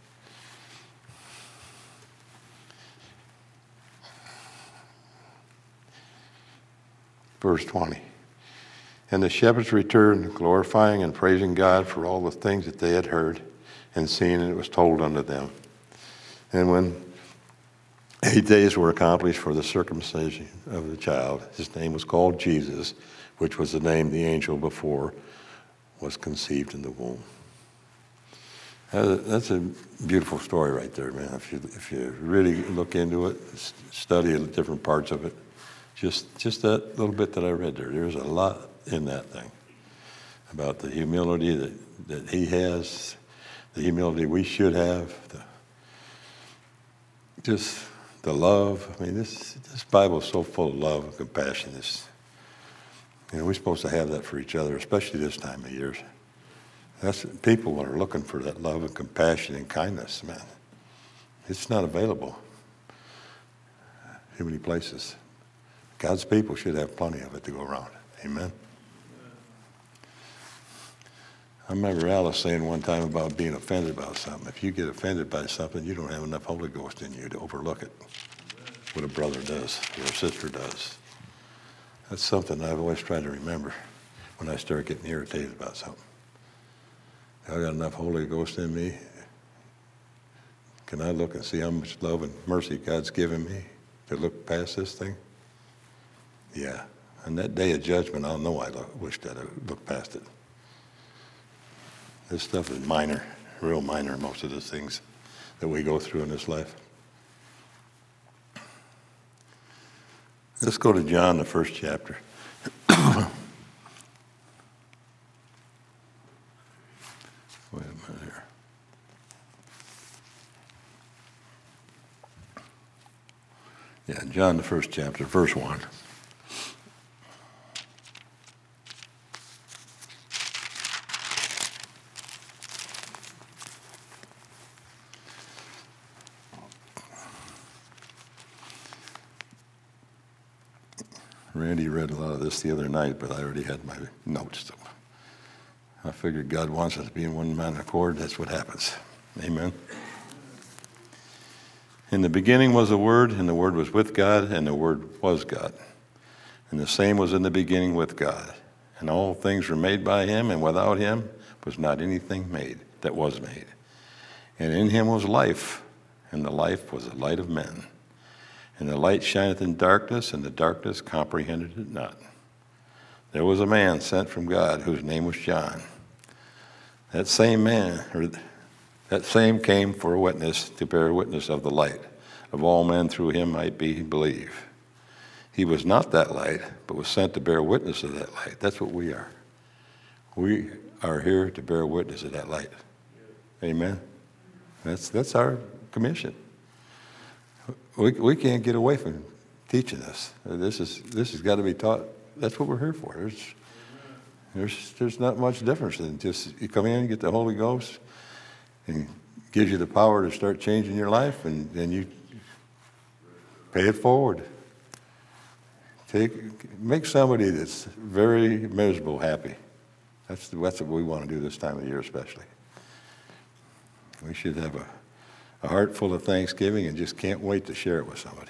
Verse twenty. And the shepherds returned, glorifying and praising God for all the things that they had heard and seen, and it was told unto them. And when eight days were accomplished for the circumcision of the child, his name was called Jesus, which was the name the angel before was conceived in the womb. That's a beautiful story right there, man. If you if you really look into it, study the different parts of it, just just that little bit that I read there, there's a lot in that thing about the humility that, that he has, the humility we should have, the, just the love. I mean, this this Bible is so full of love and compassion. It's, you know, we're supposed to have that for each other, especially this time of year. That's people are looking for that love and compassion and kindness, man. It's not available too many places. God's people should have plenty of it to go around. Amen. I remember Alice saying one time about being offended about something. If you get offended by something, you don't have enough Holy Ghost in you to overlook it. What a brother does, or a sister does. That's something I've always tried to remember when I start getting irritated about something. I got enough Holy Ghost in me. Can I look and see how much love and mercy God's given me to look past this thing? Yeah. On that day of judgment, I'll know I look, wish that I looked past it. This stuff is minor, real minor, most of the things that we go through in this life. Let's go to John, the first chapter. Wait a minute here. Yeah, John, the first chapter, verse one. Randy read a lot of this the other night, but I already had my notes. So I figured God wants us to be in one man accord. That's what happens. Amen. In the beginning was the Word, and the Word was with God, and the Word was God. And the same was in the beginning with God. And all things were made by him, and without him was not anything made that was made. And in him was life, and the life was the light of men. And the light shineth in darkness, and the darkness comprehended it not. There was a man sent from God, whose name was John. That same man, or that same came for a witness, to bear witness of the light, of all men through him might be believed. He was not that light, but was sent to bear witness of that light. That's what we are. We are here to bear witness of that light. Amen. That's that's our commission. We we can't get away from teaching this. This is this has got to be taught. That's what we're here for. There's there's there's not much difference than just you come in and get the Holy Ghost, and gives you the power to start changing your life, and then you pay it forward. Take make somebody that's very miserable happy. That's that's what we want to do this time of year, especially. We should have a. A heart full of thanksgiving and just can't wait to share it with somebody.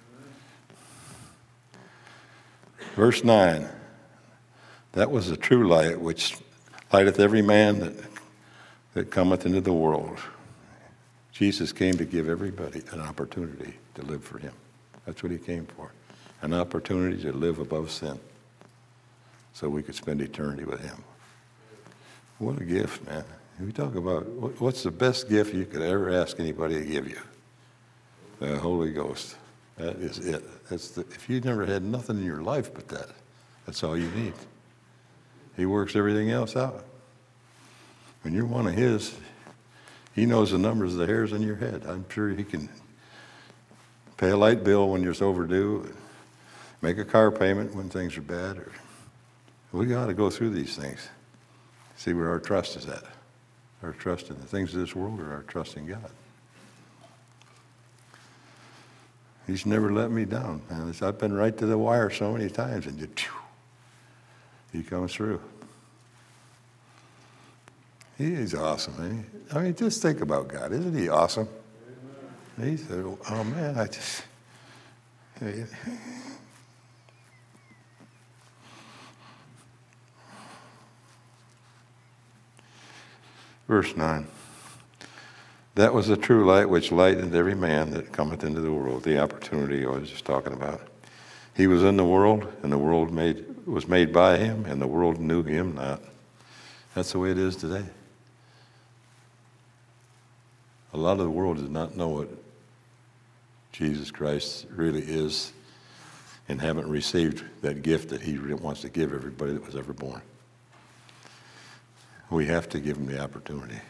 Verse nine, that was the true light which lighteth every man that, that cometh into the world. Jesus came to give everybody an opportunity to live for him. That's what he came for, an opportunity to live above sin so we could spend eternity with him. What a gift, man. We talk about what's the best gift you could ever ask anybody to give you? The Holy Ghost. That is it. That's the, if you never had nothing in your life but that, that's all you need. He works everything else out. When you're one of his, he knows the numbers of the hairs on your head. I'm sure he can pay a light bill when you're overdue, make a car payment when things are bad. Or, we got to go through these things, see where our trust is at. Our trust in the things of this world or our trust in God. He's never let me down, man. I've been right to the wire so many times, and you, he comes through. He is awesome, ain't he? I mean, just think about God. Isn't he awesome? He said, oh, man, I just... Verse nine. That was the true light which lightened every man that cometh into the world. The opportunity I was just talking about. He was in the world, and the world made was made by him, and the world knew him not. That's the way it is today. A lot of the world does not know what Jesus Christ really is and haven't received that gift that he wants to give everybody that was ever born. We have to give them the opportunity.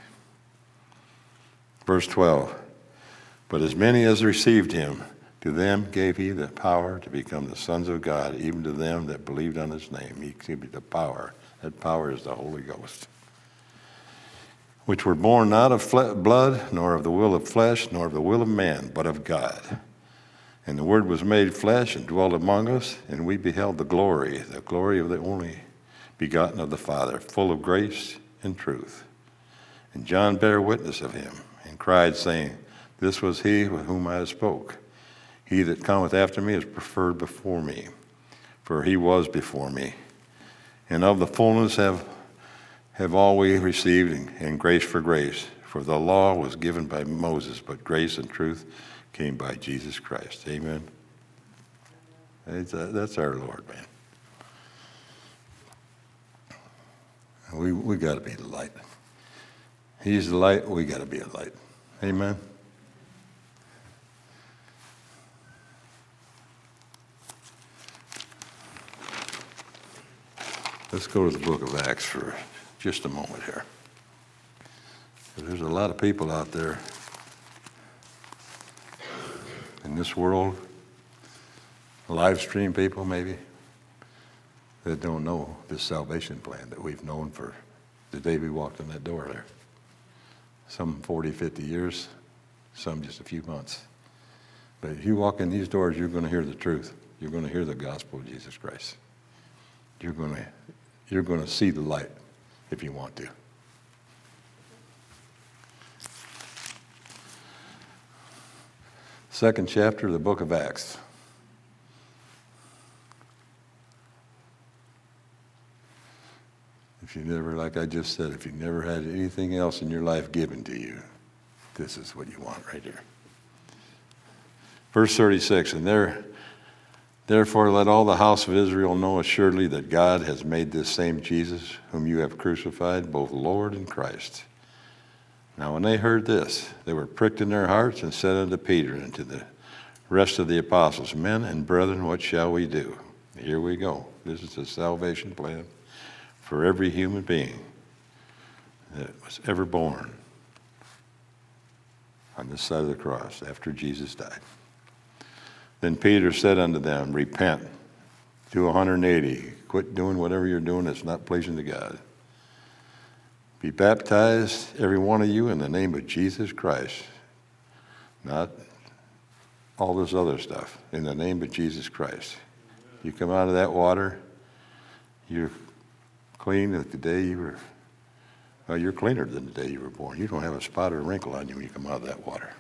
Verse twelve, but as many as received him, to them gave he the power to become the sons of God, even to them that believed on his name. He gave the power. That power is the Holy Ghost. Which were born not of fle- blood, nor of the will of flesh, nor of the will of man, but of God. And the Word was made flesh and dwelt among us, and we beheld the glory, the glory of the only begotten of the Father, full of grace and truth. And John bare witness of him, and cried, saying, This was he with whom I spoke. He that cometh after me is preferred before me, for he was before me. And of the fullness have, have all we received, and, and grace for grace. For the law was given by Moses, but grace and truth came by Jesus Christ. Amen. That's, uh, that's our Lord, man. We we got to be the light. He's the light. We got to be a light. Amen. Let's go to the book of Acts for just a moment here. There's a lot of people out there in this world, live stream people maybe, that don't know this salvation plan that we've known for the day we walked in that door there. Some forty, fifty years, some just a few months. But if you walk in these doors, you're going to hear the truth. You're going to hear the gospel of Jesus Christ. You're going to, you're going to see the light if you want to. Second chapter of the book of Acts. If you never, like I just said, if you never had anything else in your life given to you, this is what you want right here. Verse thirty-six, and there, therefore let all the house of Israel know assuredly that God has made this same Jesus, whom you have crucified, both Lord and Christ. Now when they heard this, they were pricked in their hearts and said unto Peter and to the rest of the apostles, Men and brethren, what shall we do? Here we go. This is the salvation plan for every human being that was ever born on this side of the cross after Jesus died. Then Peter said unto them, Repent, do one hundred eighty. Quit doing whatever you're doing that's not pleasing to God. Be baptized, every one of you, in the name of Jesus Christ. Not all this other stuff. In the name of Jesus Christ. You come out of that water, you're clean as the day you were, well, you're cleaner than the day you were born. You don't have a spot or a wrinkle on you when you come out of that water.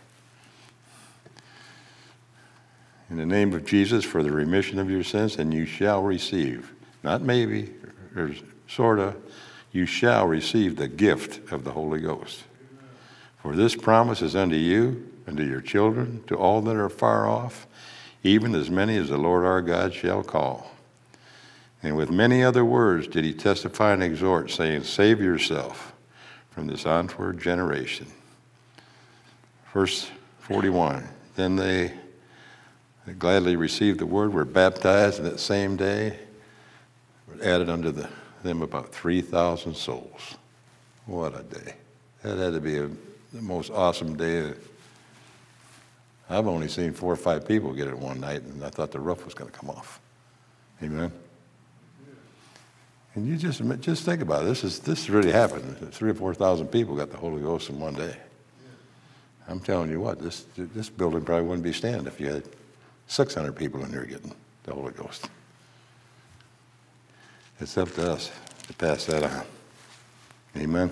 In the name of Jesus, for the remission of your sins, and you shall receive, not maybe, or sort of, you shall receive the gift of the Holy Ghost. For this promise is unto you, and to your children, to all that are far off, even as many as the Lord our God shall call. And with many other words did he testify and exhort, saying, Save yourself from this onward generation. Verse forty-one, then they, they gladly received the word, were baptized, and that same day were added unto the, them about three thousand souls. What a day. That had to be a, the most awesome day. I've only seen four or five people get it one night, and I thought the roof was going to come off. Amen. And you just just think about it. This is this really happened. Three or four thousand people got the Holy Ghost in one day. I'm telling you what, this this building probably wouldn't be standing if you had six hundred people in there getting the Holy Ghost. It's up to us to pass that on. Amen.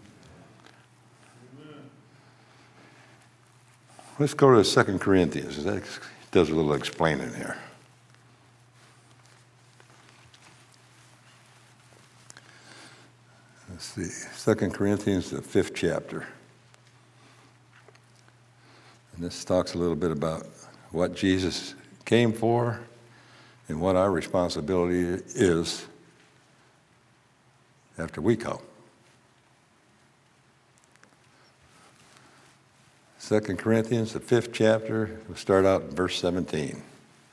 Let's go to Second Corinthians. That does a little explaining here. Let's see, Second Corinthians, the fifth chapter. And this talks a little bit about what Jesus came for and what our responsibility is after we come. Second Corinthians, the fifth chapter, we'll start out in verse seventeen.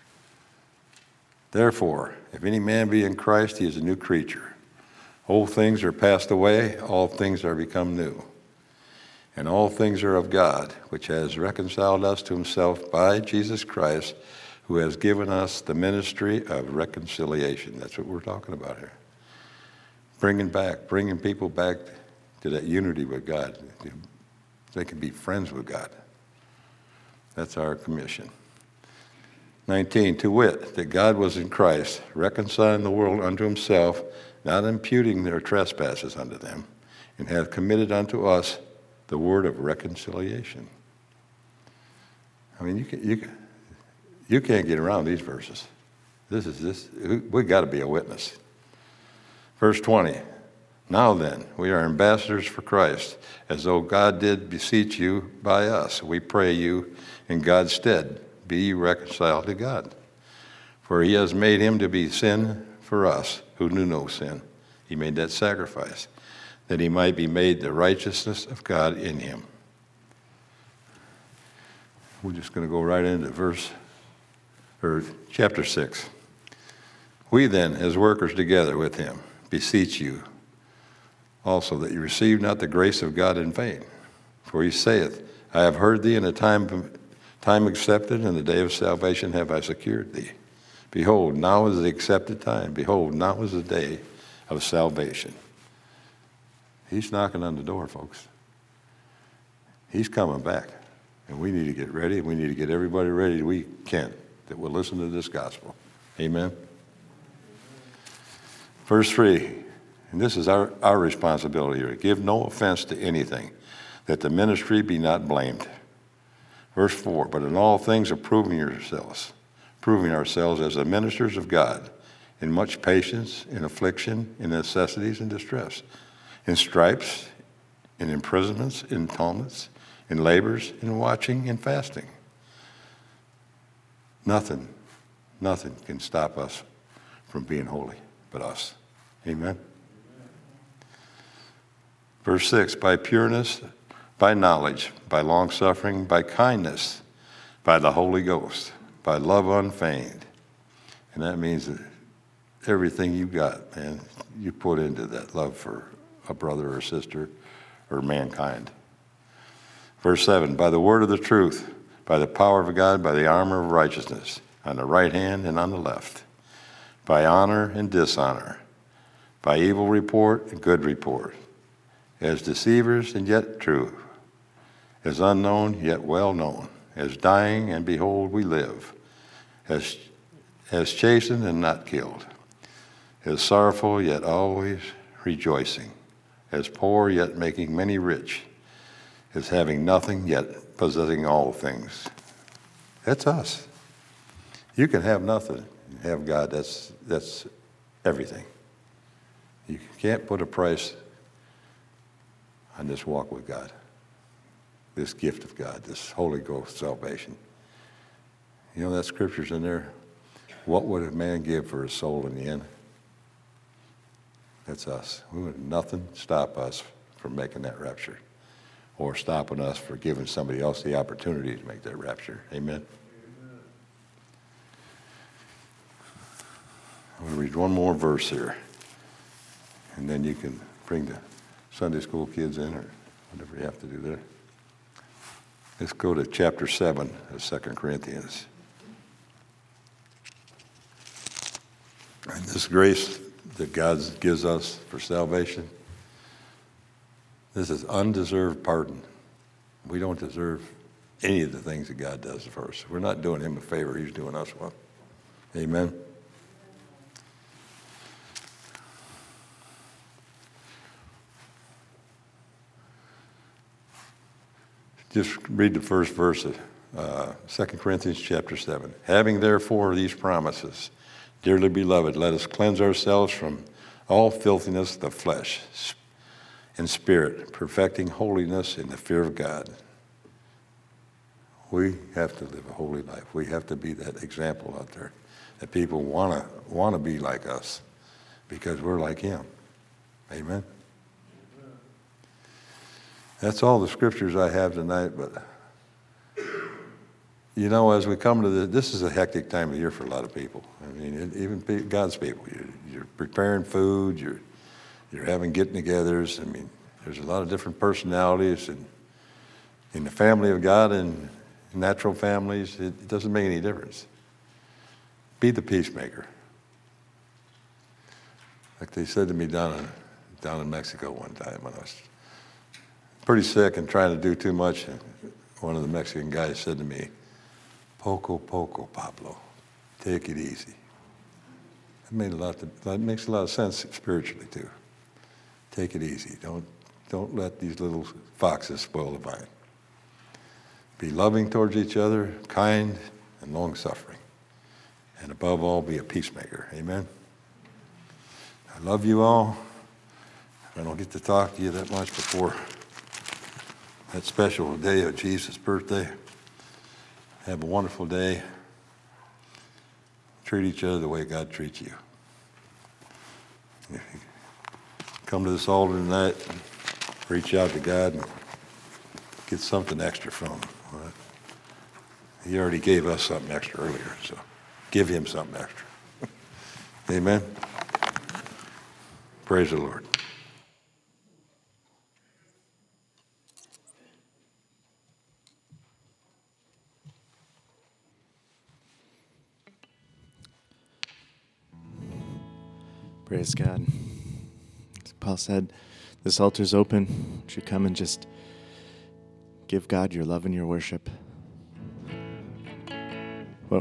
Therefore, if any man be in Christ, he is a new creature. Old things are passed away, all things are become new. And all things are of God, which has reconciled us to himself by Jesus Christ, who has given us the ministry of reconciliation. That's what we're talking about here. Bringing back, bringing people back to that unity with God. They can be friends with God. That's our commission. nineteen, to wit, that God was in Christ, reconciling the world unto himself, not imputing their trespasses unto them, and hath committed unto us the word of reconciliation. I mean, you can, you can, you can't get around these verses. This is this. We got to be a witness. Verse twenty. Now then, we are ambassadors for Christ, as though God did beseech you by us. We pray you in God's stead, be ye reconciled to God. For he has made him to be sin for us, who knew no sin. He made that sacrifice, that he might be made the righteousness of God in him. We're just going to go right into verse, or chapter six. We then, as workers together with him, beseech you also that you receive not the grace of God in vain. For he saith, I have heard thee in a time, time accepted, and the day of salvation have I secured thee. Behold, now is the accepted time. Behold, now is the day of salvation. He's knocking on the door, folks. He's coming back. And we need to get ready, and we need to get everybody ready we can that will listen to this gospel. Amen. Verse three, and this is our, our responsibility here. Give no offense to anything, that the ministry be not blamed. Verse four, but in all things approving yourselves, proving ourselves as the ministers of God, in much patience, in affliction, in necessities, and distress, in stripes, in imprisonments, in torments, in labors, in watching, in fasting. Nothing, nothing can stop us from being holy but us. Amen. Verse six, by pureness, by knowledge, by long-suffering, by kindness, by the Holy Ghost, by love unfeigned. And that means that everything you got, man, you put into that love for a brother or sister or mankind. Verse seven, by the word of the truth, by the power of God, by the armor of righteousness, on the right hand and on the left, by honor and dishonor, by evil report and good report, as deceivers and yet true, as unknown yet well known, as dying and behold we live, as, as chastened and not killed, as sorrowful yet always rejoicing, as poor yet making many rich, as having nothing yet possessing all things. That's us. You can have nothing and have God. That's, that's everything. You can't put a price on this walk with God, this gift of God, this Holy Ghost salvation. You know, that scripture's in there. What would a man give for his soul in the end? That's us. We would nothing stop us from making that rapture, or stopping us for giving somebody else the opportunity to make that rapture. Amen? Amen. I'm going to read one more verse here, and then you can bring the Sunday school kids in, or whatever you have to do there. Let's go to chapter seven of Second Corinthians. And this grace that God gives us for salvation, this is undeserved pardon. We don't deserve any of the things that God does for us. We're not doing him a favor. He's doing us one. Amen. Just read the first verse of uh, Second Corinthians chapter seven. Having therefore these promises, dearly beloved, let us cleanse ourselves from all filthiness of the flesh and spirit, perfecting holiness in the fear of God. We have to live a holy life. We have to be that example out there that people want to want to be like us because we're like him. Amen. That's all the scriptures I have tonight, but you know, as we come to this, this is a hectic time of year for a lot of people. I mean, even God's people. You're, you're preparing food, you're, you're having get-togethers. I mean, there's a lot of different personalities and in the family of God and natural families. It, it doesn't make any difference. Be the peacemaker. Like they said to me down in, down in Mexico one time when I was pretty sick and trying to do too much. And one of the Mexican guys said to me, "Poco, poco, Pablo. Take it easy." That made a lot. Of, that makes a lot of sense spiritually too. Take it easy. Don't Don't let these little foxes spoil the vine. Be loving towards each other, kind and long-suffering. And above all, be a peacemaker. Amen? I love you all. I don't get to talk to you that much before that special day of Jesus' birthday. Have a wonderful day. Treat each other the way God treats you. If you come to this altar tonight, reach out to God and get something extra from him. All right? He already gave us something extra earlier, so give him something extra. Amen? Praise the Lord. Praise God. As Paul said, this altar's open. Would you come and just give God your love and your worship? Whoa.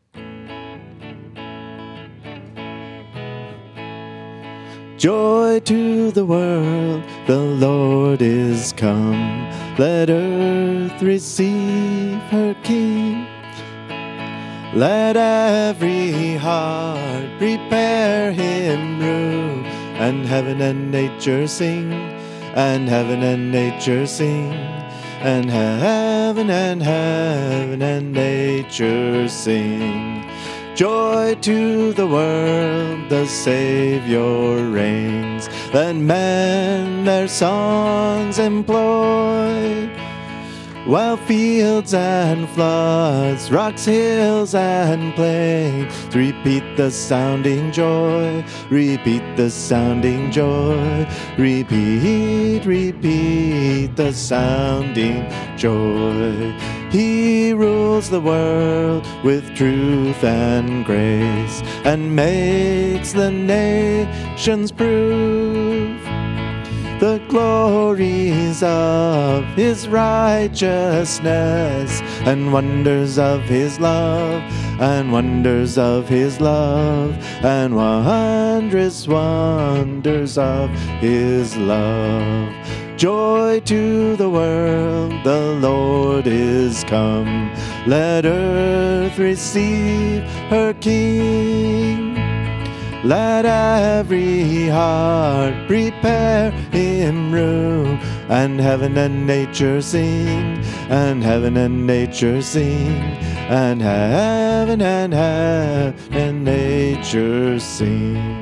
Joy to the world, the Lord is come. Let earth receive her King. Let every heart prepare him room, and heaven and nature sing, and heaven and nature sing, and heaven and heaven and nature sing. Joy to the world, the Savior reigns. Let men their songs employ, while fields and floods, rocks, hills, and plains repeat the sounding joy, repeat the sounding joy, repeat, repeat the sounding joy. He rules the world with truth and grace, and makes the nations prove the glories of his righteousness, and wonders of his love, and wonders of his love, and wondrous wonders of his love. Joy to the world, the Lord is come. Let earth receive her King. Let every heart prepare him room, and heaven and nature sing, and heaven and nature sing, and heaven and heaven and nature sing.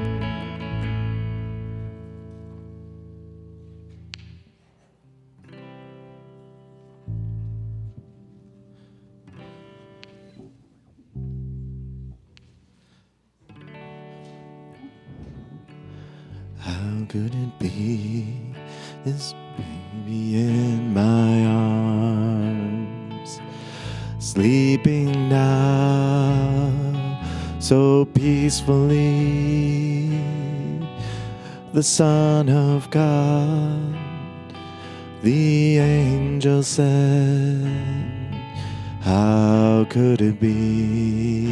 How could it be, this baby in my arms, sleeping now so peacefully, the Son of God, the angel said, how could it be?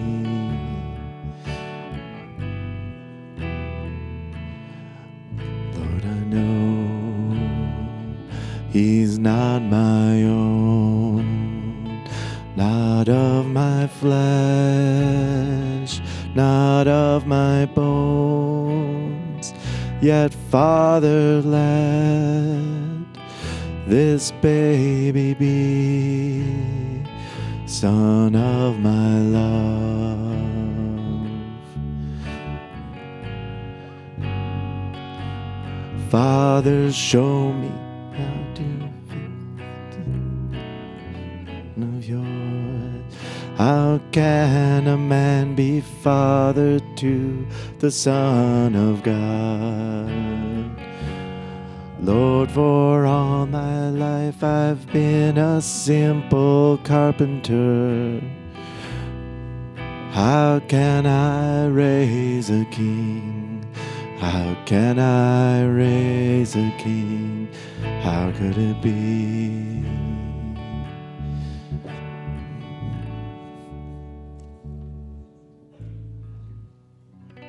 He's not my own, not of my flesh, not of my bones, yet Father, let this baby be son of my love. Father, show me how to of yours. How can a man be father to the Son of God? Lord, for all my life I've been a simple carpenter. How can I raise a king? How can I raise a king? How could it be?